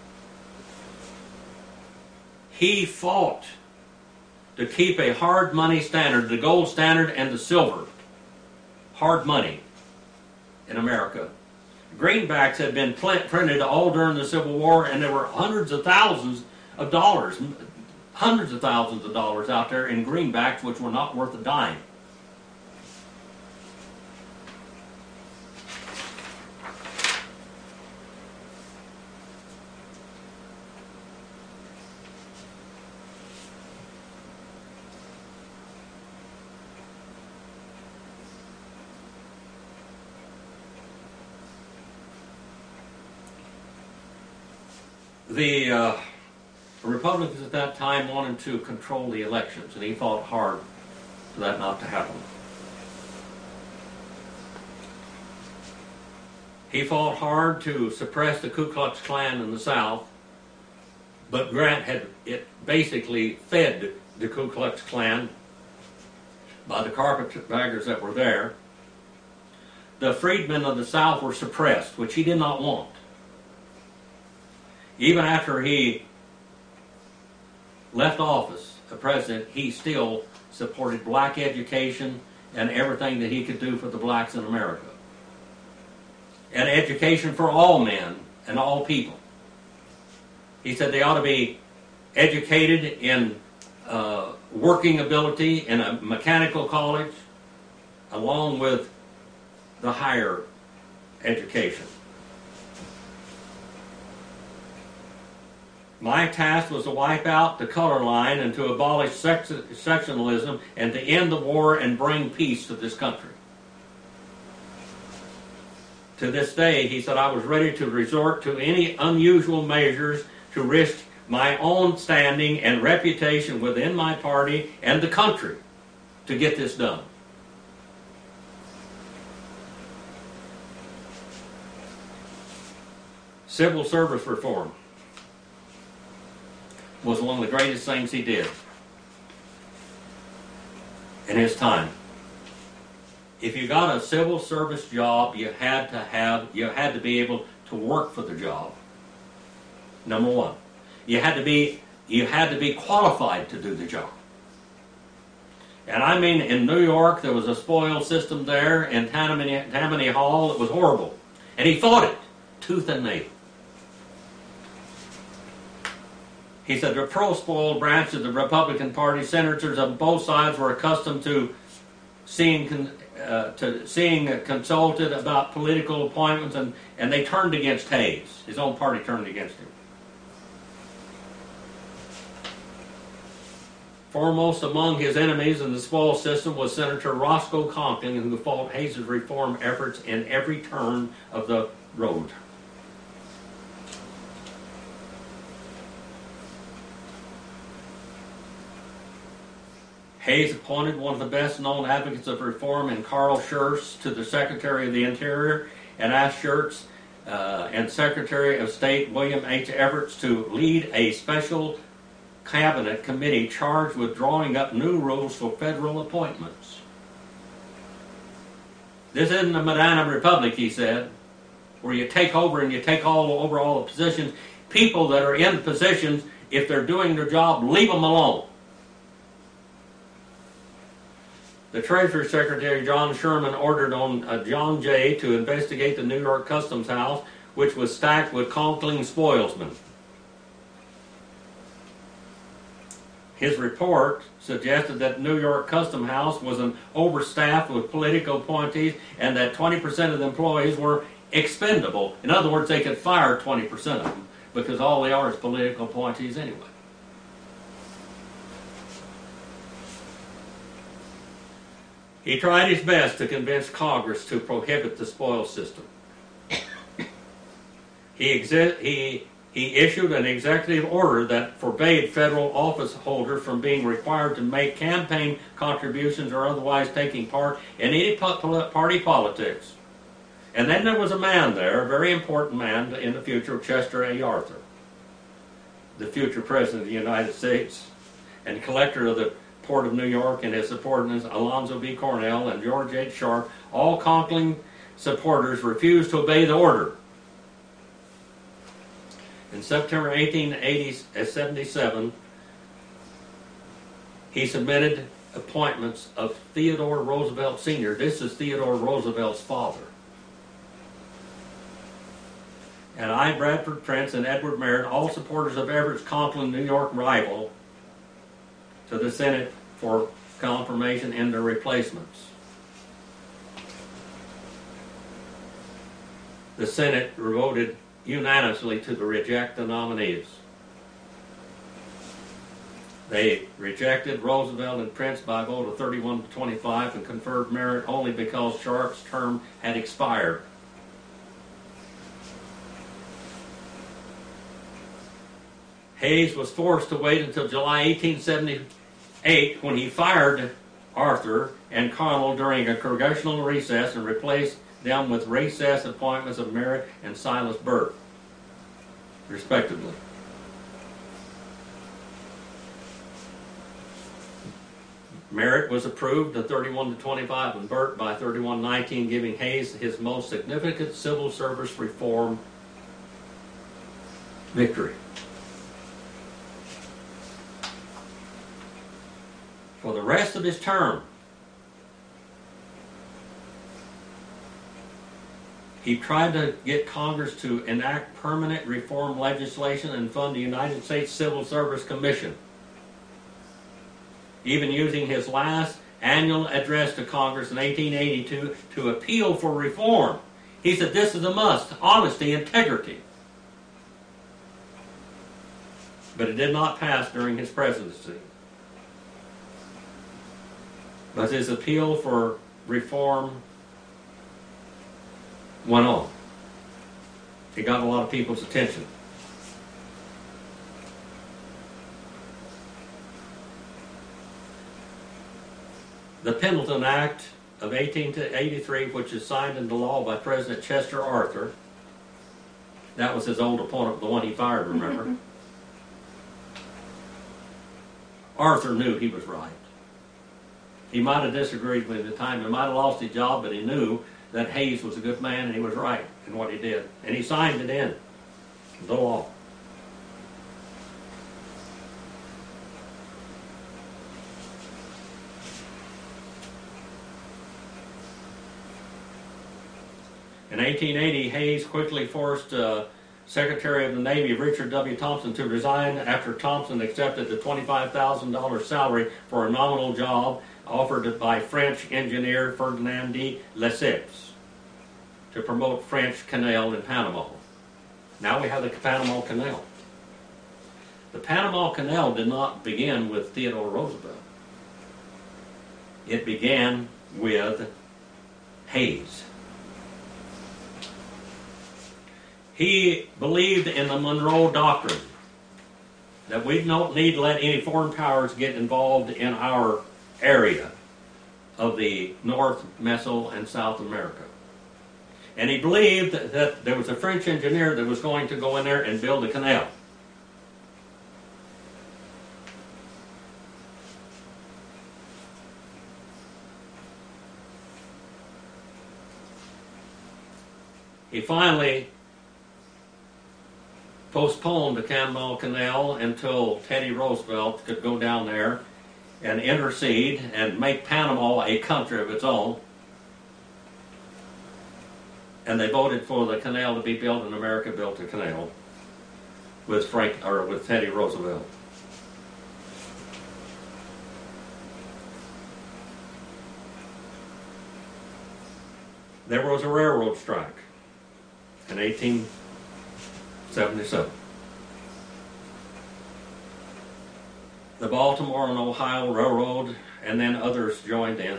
He fought to keep a hard money standard, the gold standard and the silver, hard money in America. Greenbacks had been printed all during the Civil War, and there were hundreds of thousands of dollars out there in greenbacks which were not worth a dime. The Republicans at that time wanted to control the elections, and he fought hard for that not to happen. He fought hard to suppress the Ku Klux Klan in the South, but Grant had basically fed the Ku Klux Klan by the carpetbaggers that were there. The freedmen of the South were suppressed, which he did not want. Even after he left office, the president, he still supported black education and everything that he could do for the blacks in America. And education for all men and all people. He said they ought to be educated in working ability in a mechanical college, along with the higher education. My task was to wipe out the color line and to abolish sectionalism and to end the war and bring peace to this country. To this day, he said, I was ready to resort to any unusual measures to risk my own standing and reputation within my party and the country to get this done. Civil service reform was one of the greatest things he did in his time. If you got a civil service job, you had to be able to work for the job. Number one, you had to be qualified to do the job. And I mean, in New York, there was a spoils system there in Tammany Hall that was horrible, and he fought it tooth and nail. He said the pro-spoil branch of the Republican Party, senators on both sides were accustomed to seeing consulted about political appointments, and they turned against Hayes. His own party turned against him. Foremost among his enemies in the spoil system was Senator Roscoe Conkling, who fought Hayes' reform efforts in every turn of the road. Hayes appointed one of the best-known advocates of reform in Carl Schurz to the Secretary of the Interior, and asked Schurz and Secretary of State William H. Evarts to lead a special cabinet committee charged with drawing up new rules for federal appointments. This isn't a banana republic, he said, where you take over and you take over all the positions. People that are in positions, if they're doing their job, leave them alone. The Treasury Secretary, John Sherman, ordered on John Jay to investigate the New York Customs House, which was stacked with Conkling spoilsmen. His report suggested that New York Customs House was an overstaffed with political appointees and that 20% of the employees were expendable. In other words, they could fire 20% of them because all they are is political appointees anyway. He tried his best to convince Congress to prohibit the spoils system. He issued an executive order that forbade federal office holders from being required to make campaign contributions or otherwise taking part in any party politics. And then there was a man there, a very important man in the future, Chester A. Arthur, the future President of the United States and collector of the Port of New York, and his subordinates Alonzo B. Cornell and George H. Sharp. All Conkling supporters refused to obey the order. In September 1877, he submitted appointments of Theodore Roosevelt Sr. This is Theodore Roosevelt's father. And I, Bradford Prince, and Edward Merritt, all supporters of Everett's Conkling New York rival, to the Senate for confirmation in their replacements. The Senate voted unanimously to reject the nominees. They rejected Roosevelt and Prince by a vote of 31 to 25 and conferred Merritt only because Sharp's term had expired. Hayes was forced to wait until July 1878 when he fired Arthur and Connell during a congressional recess and replaced them with recess appointments of Merritt and Silas Burt, respectively. Merritt was approved at 31 to 25 and Burt by 31-19, giving Hayes his most significant civil service reform victory. For the rest of his term, he tried to get Congress to enact permanent reform legislation and fund the United States Civil Service Commission, even using his last annual address to Congress in 1882 to appeal for reform. He said this is a must, honesty, integrity. But it did not pass during his presidency. But his appeal for reform went on. It got a lot of people's attention. The Pendleton Act of 1883, which is signed into law by President Chester Arthur, that was his old opponent, the one he fired, remember? Arthur knew he was right. He might have disagreed with him at the time, he might have lost his job, but he knew that Hayes was a good man and he was right in what he did. And he signed it in the law. In 1880, Hayes quickly forced Secretary of the Navy Richard W. Thompson to resign after Thompson accepted the $25,000 salary for a nominal job offered by French engineer Ferdinand de Lesseps to promote French Canal in Panama. Now we have the Panama Canal. The Panama Canal did not begin with Theodore Roosevelt. It began with Hayes. He believed in the Monroe Doctrine, that we don't need to let any foreign powers get involved in our area of the North, Meso, and South America. And he believed that there was a French engineer that was going to go in there and build a canal. He finally postponed the Panama Canal until Teddy Roosevelt could go down there and intercede and make Panama a country of its own. And they voted for the canal to be built, and America built the canal with Teddy Roosevelt. There was a railroad strike in 1877. The Baltimore and Ohio Railroad and then others joined in.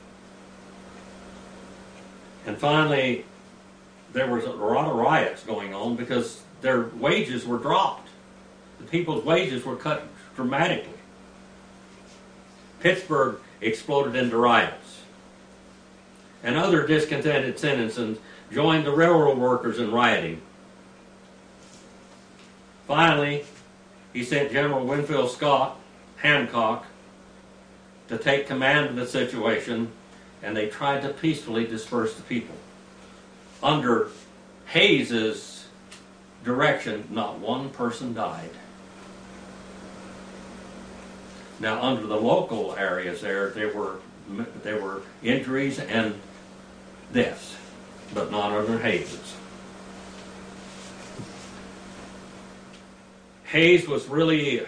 And finally, there was a lot of riots going on because their wages were dropped. The people's wages were cut dramatically. Pittsburgh exploded into riots. And other discontented citizens joined the railroad workers in rioting. Finally, he sent General Winfield Scott, Hancock, to take command of the situation, and they tried to peacefully disperse the people. Under Hayes's direction, not one person died. Now, under the local areas there were injuries and deaths, but not under Hayes's. Hayes was really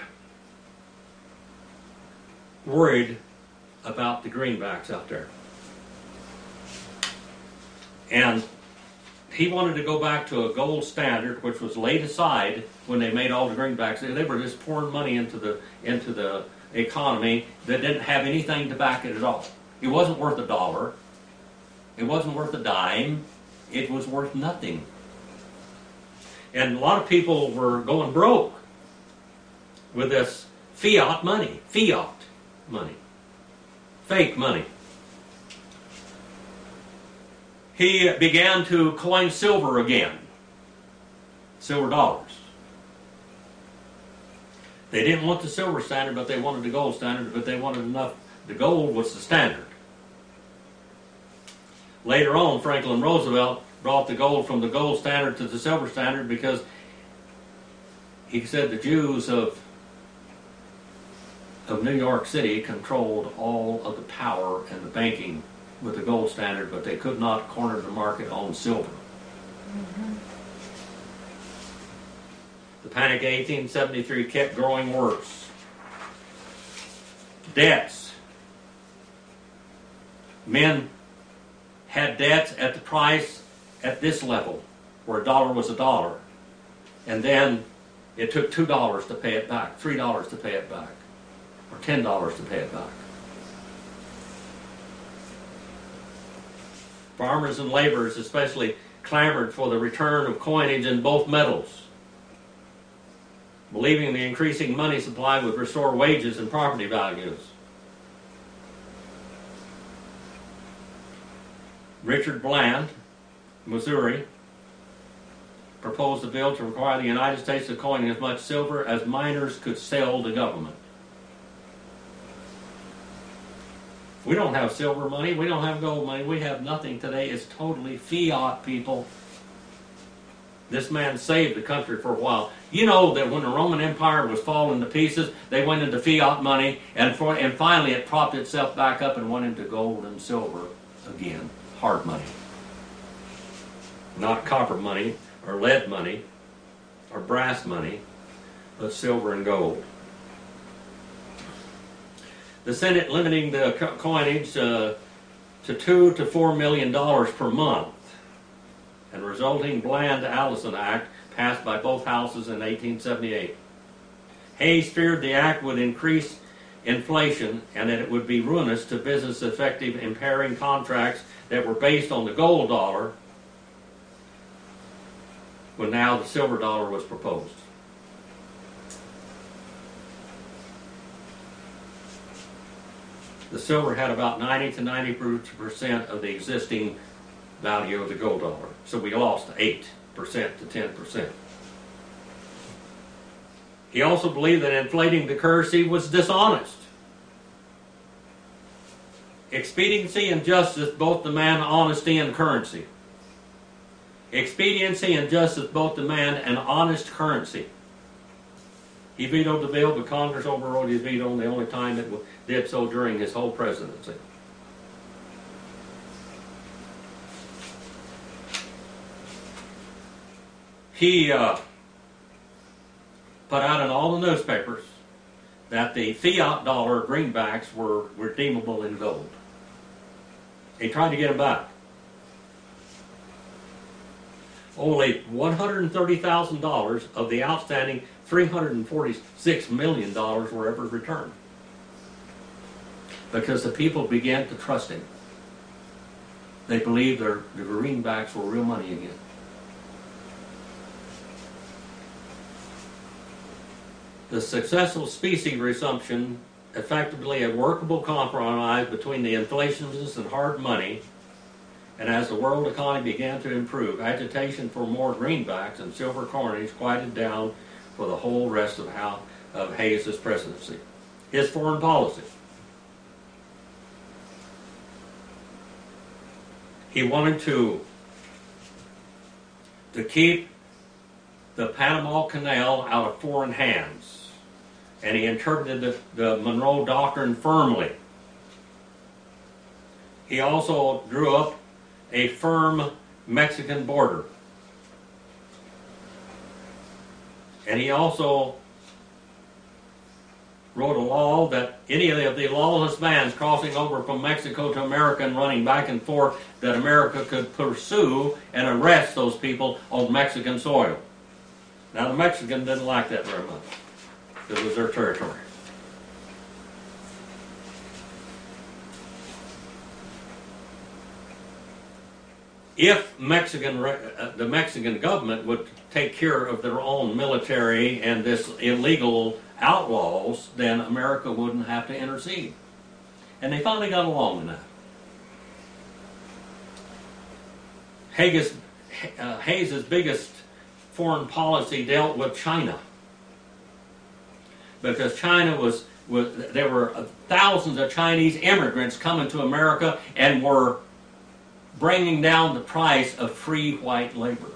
worried about the greenbacks out there. And he wanted to go back to a gold standard, which was laid aside when they made all the greenbacks. They were just pouring money into the economy that didn't have anything to back it at all. It wasn't worth $1. It wasn't worth a dime. It was worth nothing. And a lot of people were going broke with this fiat money, fake money. He began to coin silver again, silver dollars. They didn't want the silver standard, but they wanted the gold standard, but they wanted enough. The gold was the standard. Later on, Franklin Roosevelt brought the gold from the gold standard to the silver standard because he said the Jews of New York City controlled all of the power and the banking with the gold standard, but they could not corner the market on silver. Mm-hmm. The Panic of 1873 kept growing worse. Debts Men had debts at the price at this level, where a dollar was a dollar. And then it took $2 to pay it back, $3 to pay it back, or $10 to pay it back. Farmers and laborers especially clamored for the return of coinage in both metals, believing the increasing money supply would restore wages and property values. Richard Bland, Missouri, proposed a bill to require the United States to coin as much silver as miners could sell to government. We don't have silver money, we don't have gold money, we have nothing today. It's totally fiat, people. This man saved the country for a while. You know that when the Roman Empire was falling to pieces, they went into fiat money, and finally it propped itself back up and went into gold and silver again. Hard money. Not copper money, or lead money, or brass money, but silver and gold. The Senate limiting the coinage to $2 to $4 million per month, and resulting Bland-Allison Act passed by both houses in 1878. Hayes feared the act would increase inflation and that it would be ruinous to business effective, impairing contracts that were based on the gold dollar, when now the silver dollar was proposed. The silver had about 90 to 90% of the existing value of the gold dollar. So we lost 8% to 10%. He also believed that inflating the currency was dishonest. Expediency and justice both demand honesty and currency. Expediency and justice both demand an honest currency. He vetoed the bill, but Congress overrode his veto, and the only time it did so during his whole presidency. He put out in all the newspapers that the fiat dollar greenbacks were redeemable in gold. He tried to get them back. Only $130,000 of the outstanding $346 million were ever returned, because the people began to trust him. They believed the greenbacks were real money again. The successful specie resumption, effectively a workable compromise between the inflationists and hard money, and as the world economy began to improve, agitation for more greenbacks and silver coinage quieted down for the whole rest of Hayes' presidency. His foreign policy. He wanted to keep the Panama Canal out of foreign hands, and he interpreted the Monroe Doctrine firmly. He also drew up a firm Mexican border. And he also wrote a law that any of the lawless bands crossing over from Mexico to America and running back and forth, that America could pursue and arrest those people on Mexican soil. Now the Mexicans didn't like that very much. It was their territory. If the Mexican government would take care of their own military and this illegal outlaws, then America wouldn't have to intercede. And they finally got along in that. Hayes' biggest foreign policy dealt with China, because China there were thousands of Chinese immigrants coming to America and were bringing down the price of free white labor.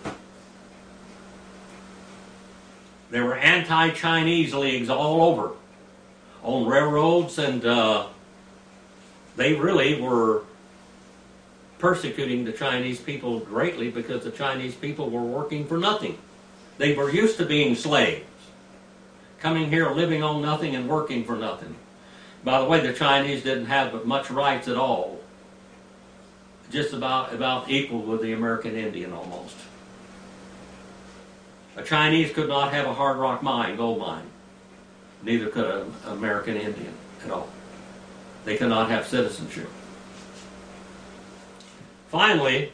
There were anti-Chinese leagues all over, on railroads, and they really were persecuting the Chinese people greatly, because the Chinese people were working for nothing. They were used to being slaves, coming here living on nothing and working for nothing. By the way, the Chinese didn't have much rights at all. just about equal with the American Indian almost. A Chinese could not have a hard rock mine, gold mine. Neither could an American Indian at all. They could not have citizenship. Finally,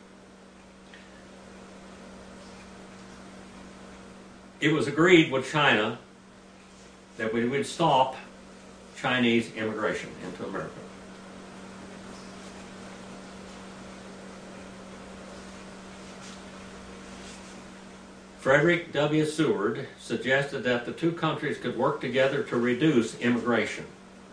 it was agreed with China that we would stop Chinese immigration into America. Frederick W. Seward suggested that the two countries could work together to reduce immigration.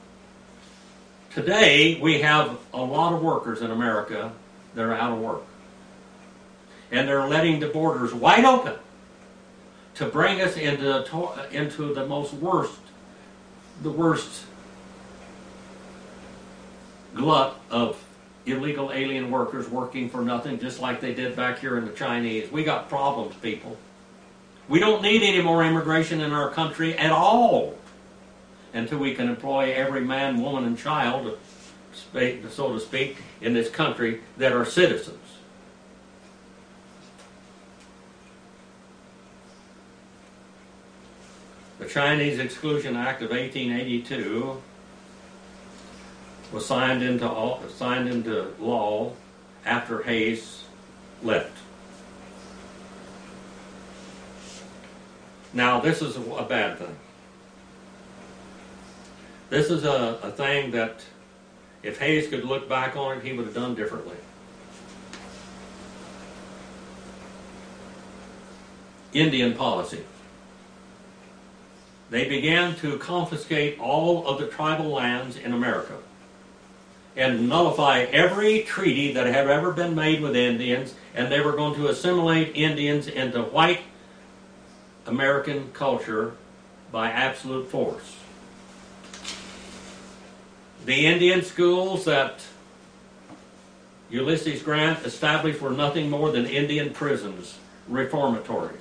Today, we have a lot of workers in America that are out of work. And they're letting the borders wide open to bring us into the worst glut of illegal alien workers working for nothing, just like they did back here in the Chinese. We got problems, people. We don't need any more immigration in our country at all until we can employ every man, woman, and child, so to speak, in this country that are citizens. The Chinese Exclusion Act of 1882 was signed into law after Hayes left. Now, this is a bad thing. This is a thing that if Hayes could look back on it, he would have done differently. Indian policy. They began to confiscate all of the tribal lands in America and nullify every treaty that had ever been made with Indians, and they were going to assimilate Indians into white American culture by absolute force. The Indian schools that Ulysses Grant established were nothing more than Indian prisons, reformatories.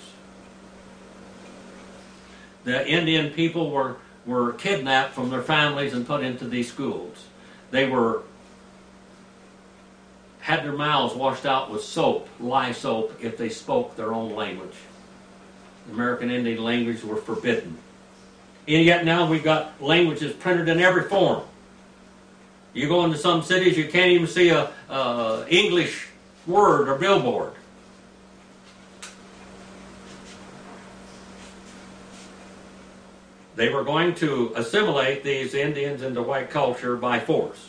The Indian people were kidnapped from their families and put into these schools. They had their mouths washed out with soap, lye soap, if they spoke their own language. The American Indian language were forbidden. And yet now we've got languages printed in every form. You go into some cities, you can't even see a English word or billboard. They were going to assimilate these Indians into white culture by force.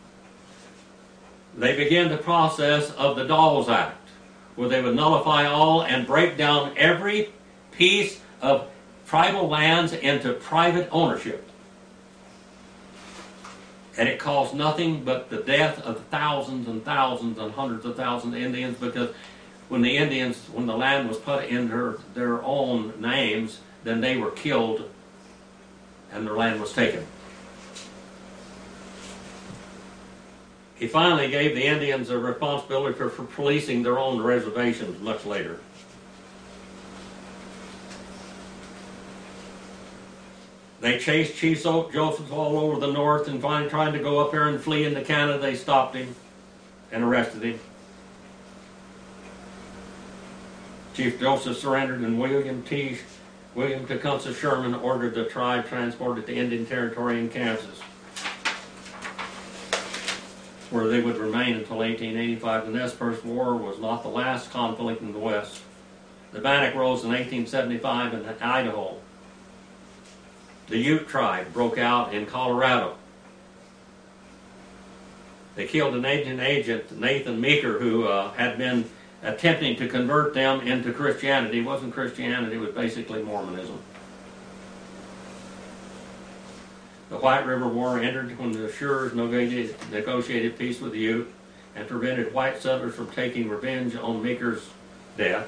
They began the process of the Dawes Act, where they would nullify all and break down every piece of tribal lands into private ownership. And it caused nothing but the death of thousands and thousands and hundreds of thousands of Indians, because when the land was put in their own names, then they were killed and their land was taken. He finally gave the Indians a responsibility for policing their own reservations much later. They chased Chief Joseph all over the north, and finally trying to go up there and flee into Canada. They stopped him and arrested him. Chief Joseph surrendered, and William Tecumseh Sherman ordered the tribe transported to Indian Territory in Kansas, where they would remain until 1885. The Nez Perce War was not the last conflict in the West. The Bannock Rose in 1875 in Idaho. The Ute tribe broke out in Colorado. They killed an Indian agent, Nathan Meeker, who had been attempting to convert them into Christianity. It wasn't Christianity, it was basically Mormonism. The White River War ended when the Shures negotiated peace with the Ute and prevented white settlers from taking revenge on Meeker's death.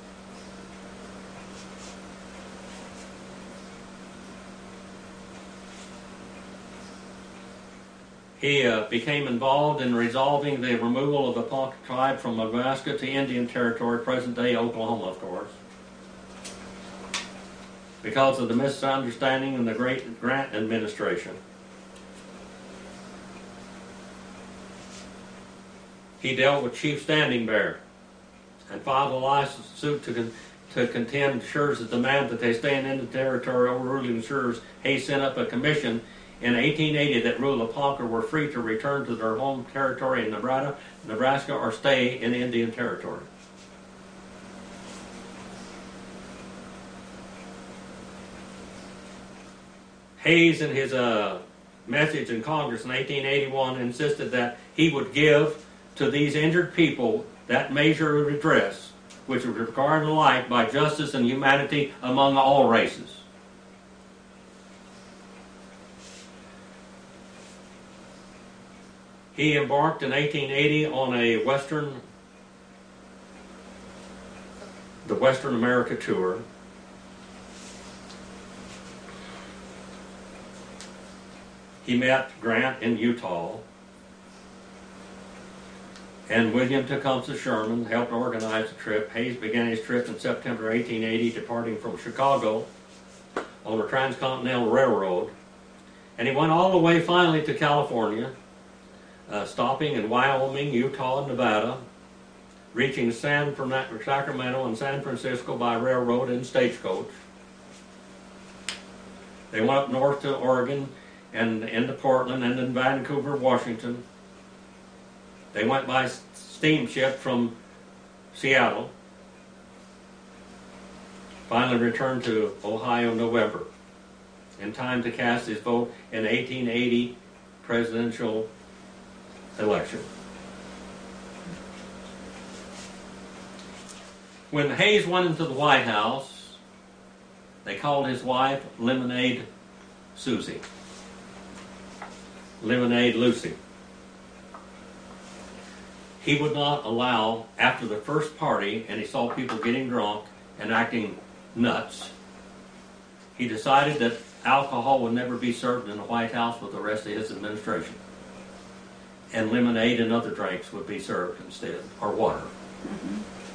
He became involved in resolving the removal of the Ponca tribe from Nebraska to Indian Territory, present-day Oklahoma, of course, because of the misunderstanding in the Great Grant administration. he dealt with Chief Standing Bear and filed a lawsuit to contend Schurz' demand that they stay in the territory. Overruling Schurz, Hayes sent up a commission in 1880 that ruled the Ponca were free to return to their home territory in Nebraska or stay in Indian Territory. Hayes, in his message in Congress in 1881, insisted that he would give to these injured people that measure of redress which was regarded alike by justice and humanity among all races. He embarked in 1880 on the Western America tour. He met Grant in Utah, and William Tecumseh Sherman helped organize the trip. Hayes began his trip in September 1880, departing from Chicago on the Transcontinental Railroad, and he went all the way finally to California, stopping in Wyoming, Utah, and Nevada, reaching Sacramento and San Francisco by railroad and stagecoach. They went up north to Oregon and into Portland and in Vancouver, Washington. They went by steamship from Seattle. Finally returned to Ohio in November, in time to cast his vote in the 1880 presidential election. When Hayes went into the White House, they called his wife Lemonade Susie. Lemonade Lucy. He would not allow, after the first party, and he saw people getting drunk and acting nuts, he decided that alcohol would never be served in the White House with the rest of his administration. And lemonade and other drinks would be served instead, or water. Mm-hmm.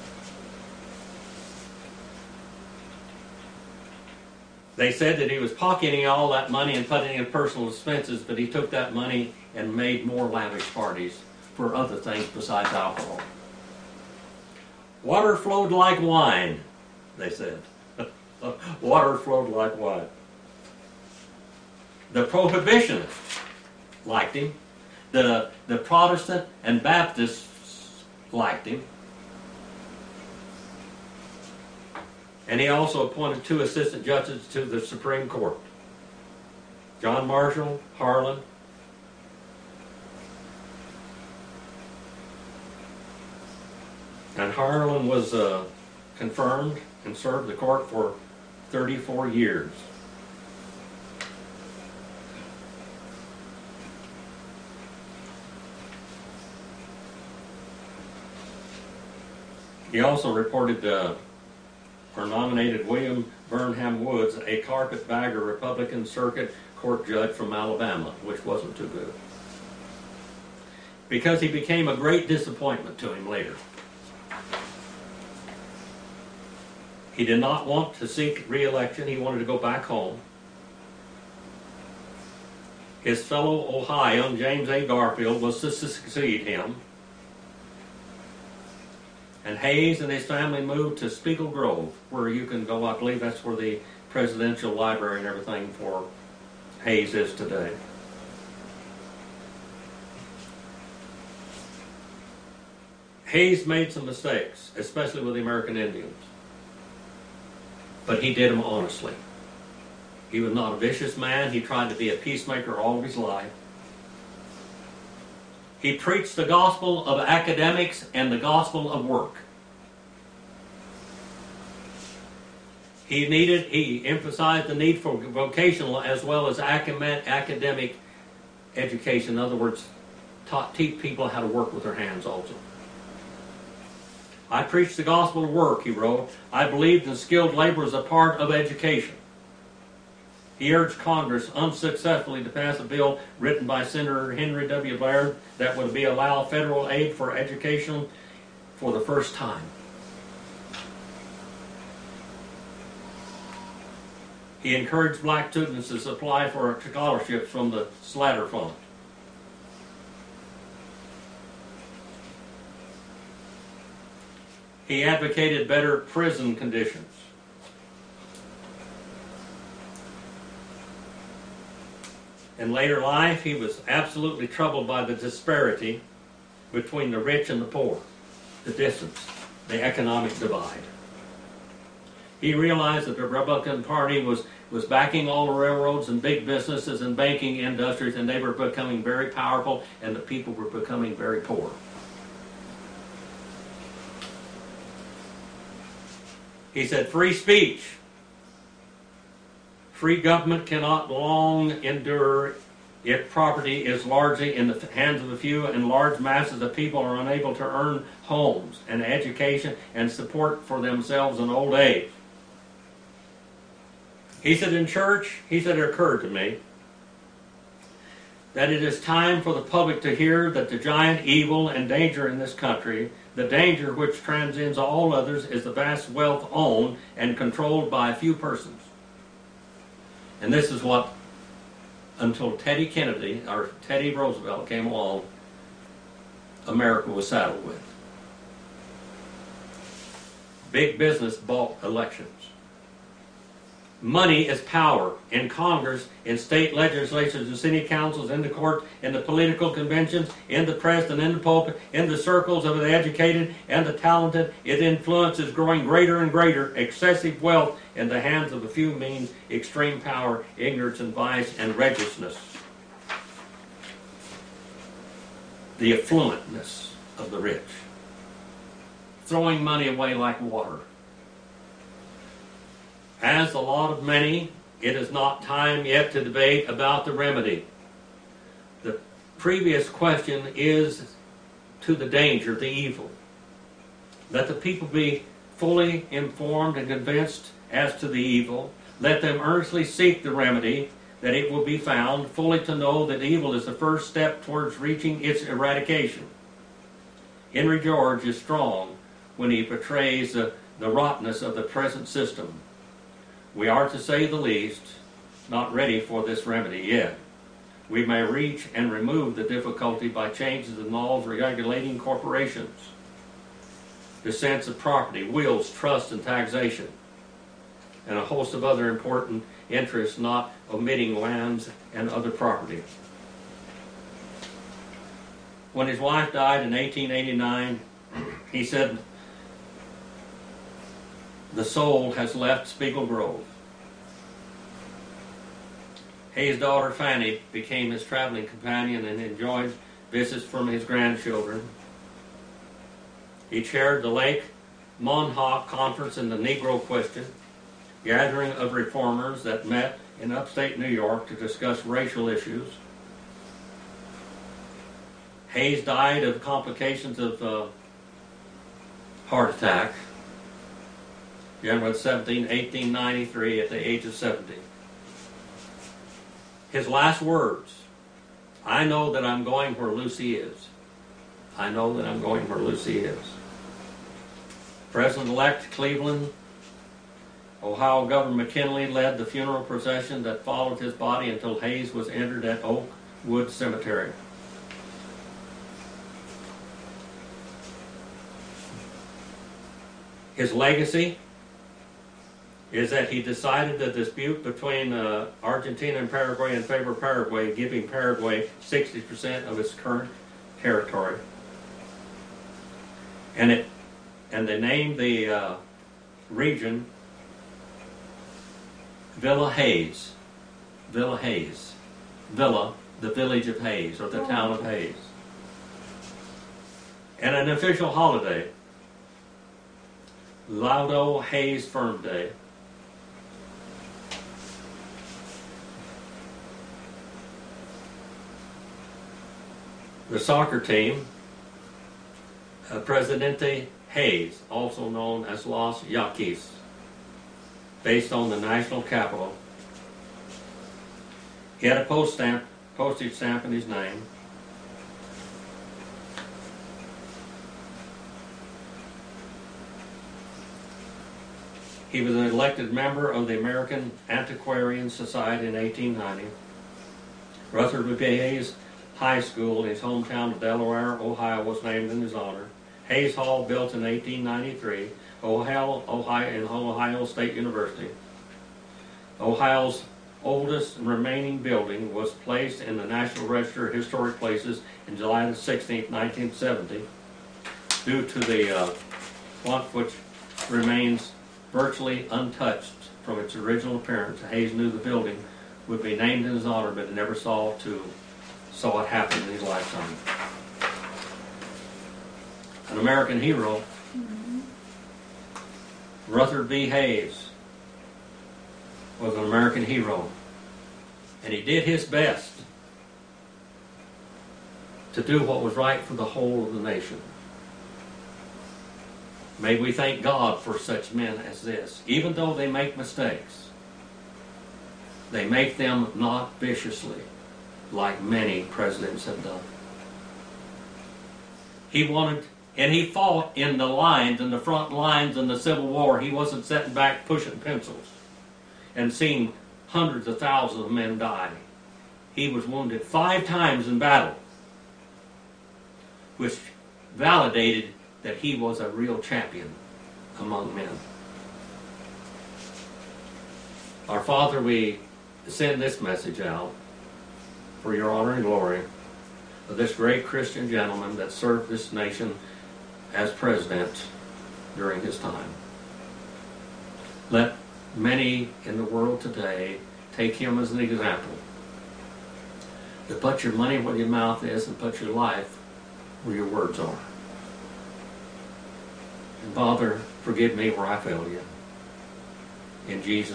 They said that he was pocketing all that money and putting it in personal expenses, but he took that money and made more lavish parties for other things besides alcohol. Water flowed like wine, they said. Water flowed like wine. The Prohibitionists liked him. The Protestant and Baptists liked him. And he also appointed 2 assistant judges to the Supreme Court. John Marshall, Harlan. And Harlan was confirmed and served the court for 34 years. He also reported or nominated William Burnham Woods, a carpetbagger Republican circuit court judge from Alabama, which wasn't too good, because he became a great disappointment to him later. He did not want to seek re-election. He wanted to go back home. His fellow Ohioan, James A. Garfield, was to succeed him. And Hayes and his family moved to Spiegel Grove, where you can go, I believe that's where the presidential library and everything for Hayes is today. Hayes made some mistakes, especially with the American Indians. But he did them honestly. He was not a vicious man. He tried to be a peacemaker all of his life. He preached the gospel of academics and the gospel of work. He emphasized the need for vocational as well as academic education. In other words, teach people how to work with their hands also. I preached the gospel of work, he wrote. I believed in skilled labor as a part of education. He urged Congress unsuccessfully to pass a bill written by Senator Henry W. Blair that would allow federal aid for education for the first time. He encouraged black students to apply for scholarships from the Slatter Fund. He advocated better prison conditions. In later life, he was absolutely troubled by the disparity between the rich and the poor, the distance, the economic divide. He realized that the Republican Party was backing all the railroads and big businesses and banking industries, and they were becoming very powerful, and the people were becoming very poor. He said, free speech, free government cannot long endure if property is largely in the hands of a few and large masses of people are unable to earn homes and education and support for themselves in old age. He said in church, he said it occurred to me that it is time for the public to hear that the giant evil and danger in this country, the danger which transcends all others, is the vast wealth owned and controlled by a few persons. And this is what, until Teddy Kennedy, or Teddy Roosevelt came along, America was saddled with. Big business bought elections. Money is power in Congress, in state legislatures, in city councils, in the courts, in the political conventions, in the press, and in the pulpit, in the circles of the educated and the talented. Its influence is growing greater and greater. Excessive wealth in the hands of a few means extreme power, ignorance, and vice, and wretchedness. The affluentness of the rich. Throwing money away like water. As the lot of many, it is not time yet to debate about the remedy. The previous question is to the danger, the evil. Let the people be fully informed and convinced as to the evil. Let them earnestly seek the remedy, that it will be found, fully to know that evil is the first step towards reaching its eradication. Henry George is strong when he portrays the rottenness of the present system. We are, to say the least, not ready for this remedy yet. We may reach and remove the difficulty by changes in laws regulating corporations, the sense of property, wills, trust, and taxation, and a host of other important interests, not omitting lands and other property. When his wife died in 1889, he said, "The soul has left Spiegel Grove." Hayes' daughter Fanny became his traveling companion and enjoyed visits from his grandchildren. He chaired the Lake Montauk Conference in the Negro Question, gathering of reformers that met in upstate New York to discuss racial issues. Hayes died of complications of heart attack, January 17, 1893, at the age of 70. His last words, "I know that I'm going where Lucy is. I know that I'm going where Lucy is." President-elect Cleveland, Ohio Governor McKinley led the funeral procession that followed his body until Hayes was interred at Oakwood Cemetery. His legacy is that he decided the dispute between Argentina and Paraguay in favor of Paraguay, giving Paraguay 60% of its current territory. And they named the region Villa Hayes. Villa Hayes. Villa, the village of Hayes, or the town of Hayes. And an official holiday, Laudo Hayes Firm Day. The soccer team, Presidente Hayes, also known as Los Yaquis, based on the national capital. He had a postage stamp in his name. He was an elected member of the American Antiquarian Society in 1890. Rutherford B. Hayes High School in his hometown of Delaware, Ohio, was named in his honor. Hayes Hall, built in 1893, Ohio and Ohio State University. Ohio's oldest remaining building was placed in the National Register of Historic Places in July 16, 1970, due to the font, which remains virtually untouched from its original appearance. Hayes knew the building would be named in his honor, but never saw it happen in his lifetime. An American hero, Rutherford B. Hayes, was an American hero, and he did his best to do what was right for the whole of the nation. May we thank God for such men as this. Even though they make mistakes, they make them not viciously, like many presidents have done. He fought in the lines, in the front lines in the Civil War. He wasn't sitting back pushing pencils and seeing hundreds of thousands of men die. He was wounded 5 times in battle, which validated that he was a real champion among men. Our Father, we send this message out for your honor and glory of this great Christian gentleman that served this nation as president during his time. Let many in the world today take him as an example. To put your money where your mouth is and put your life where your words are. And Father, forgive me where I failed you. In Jesus'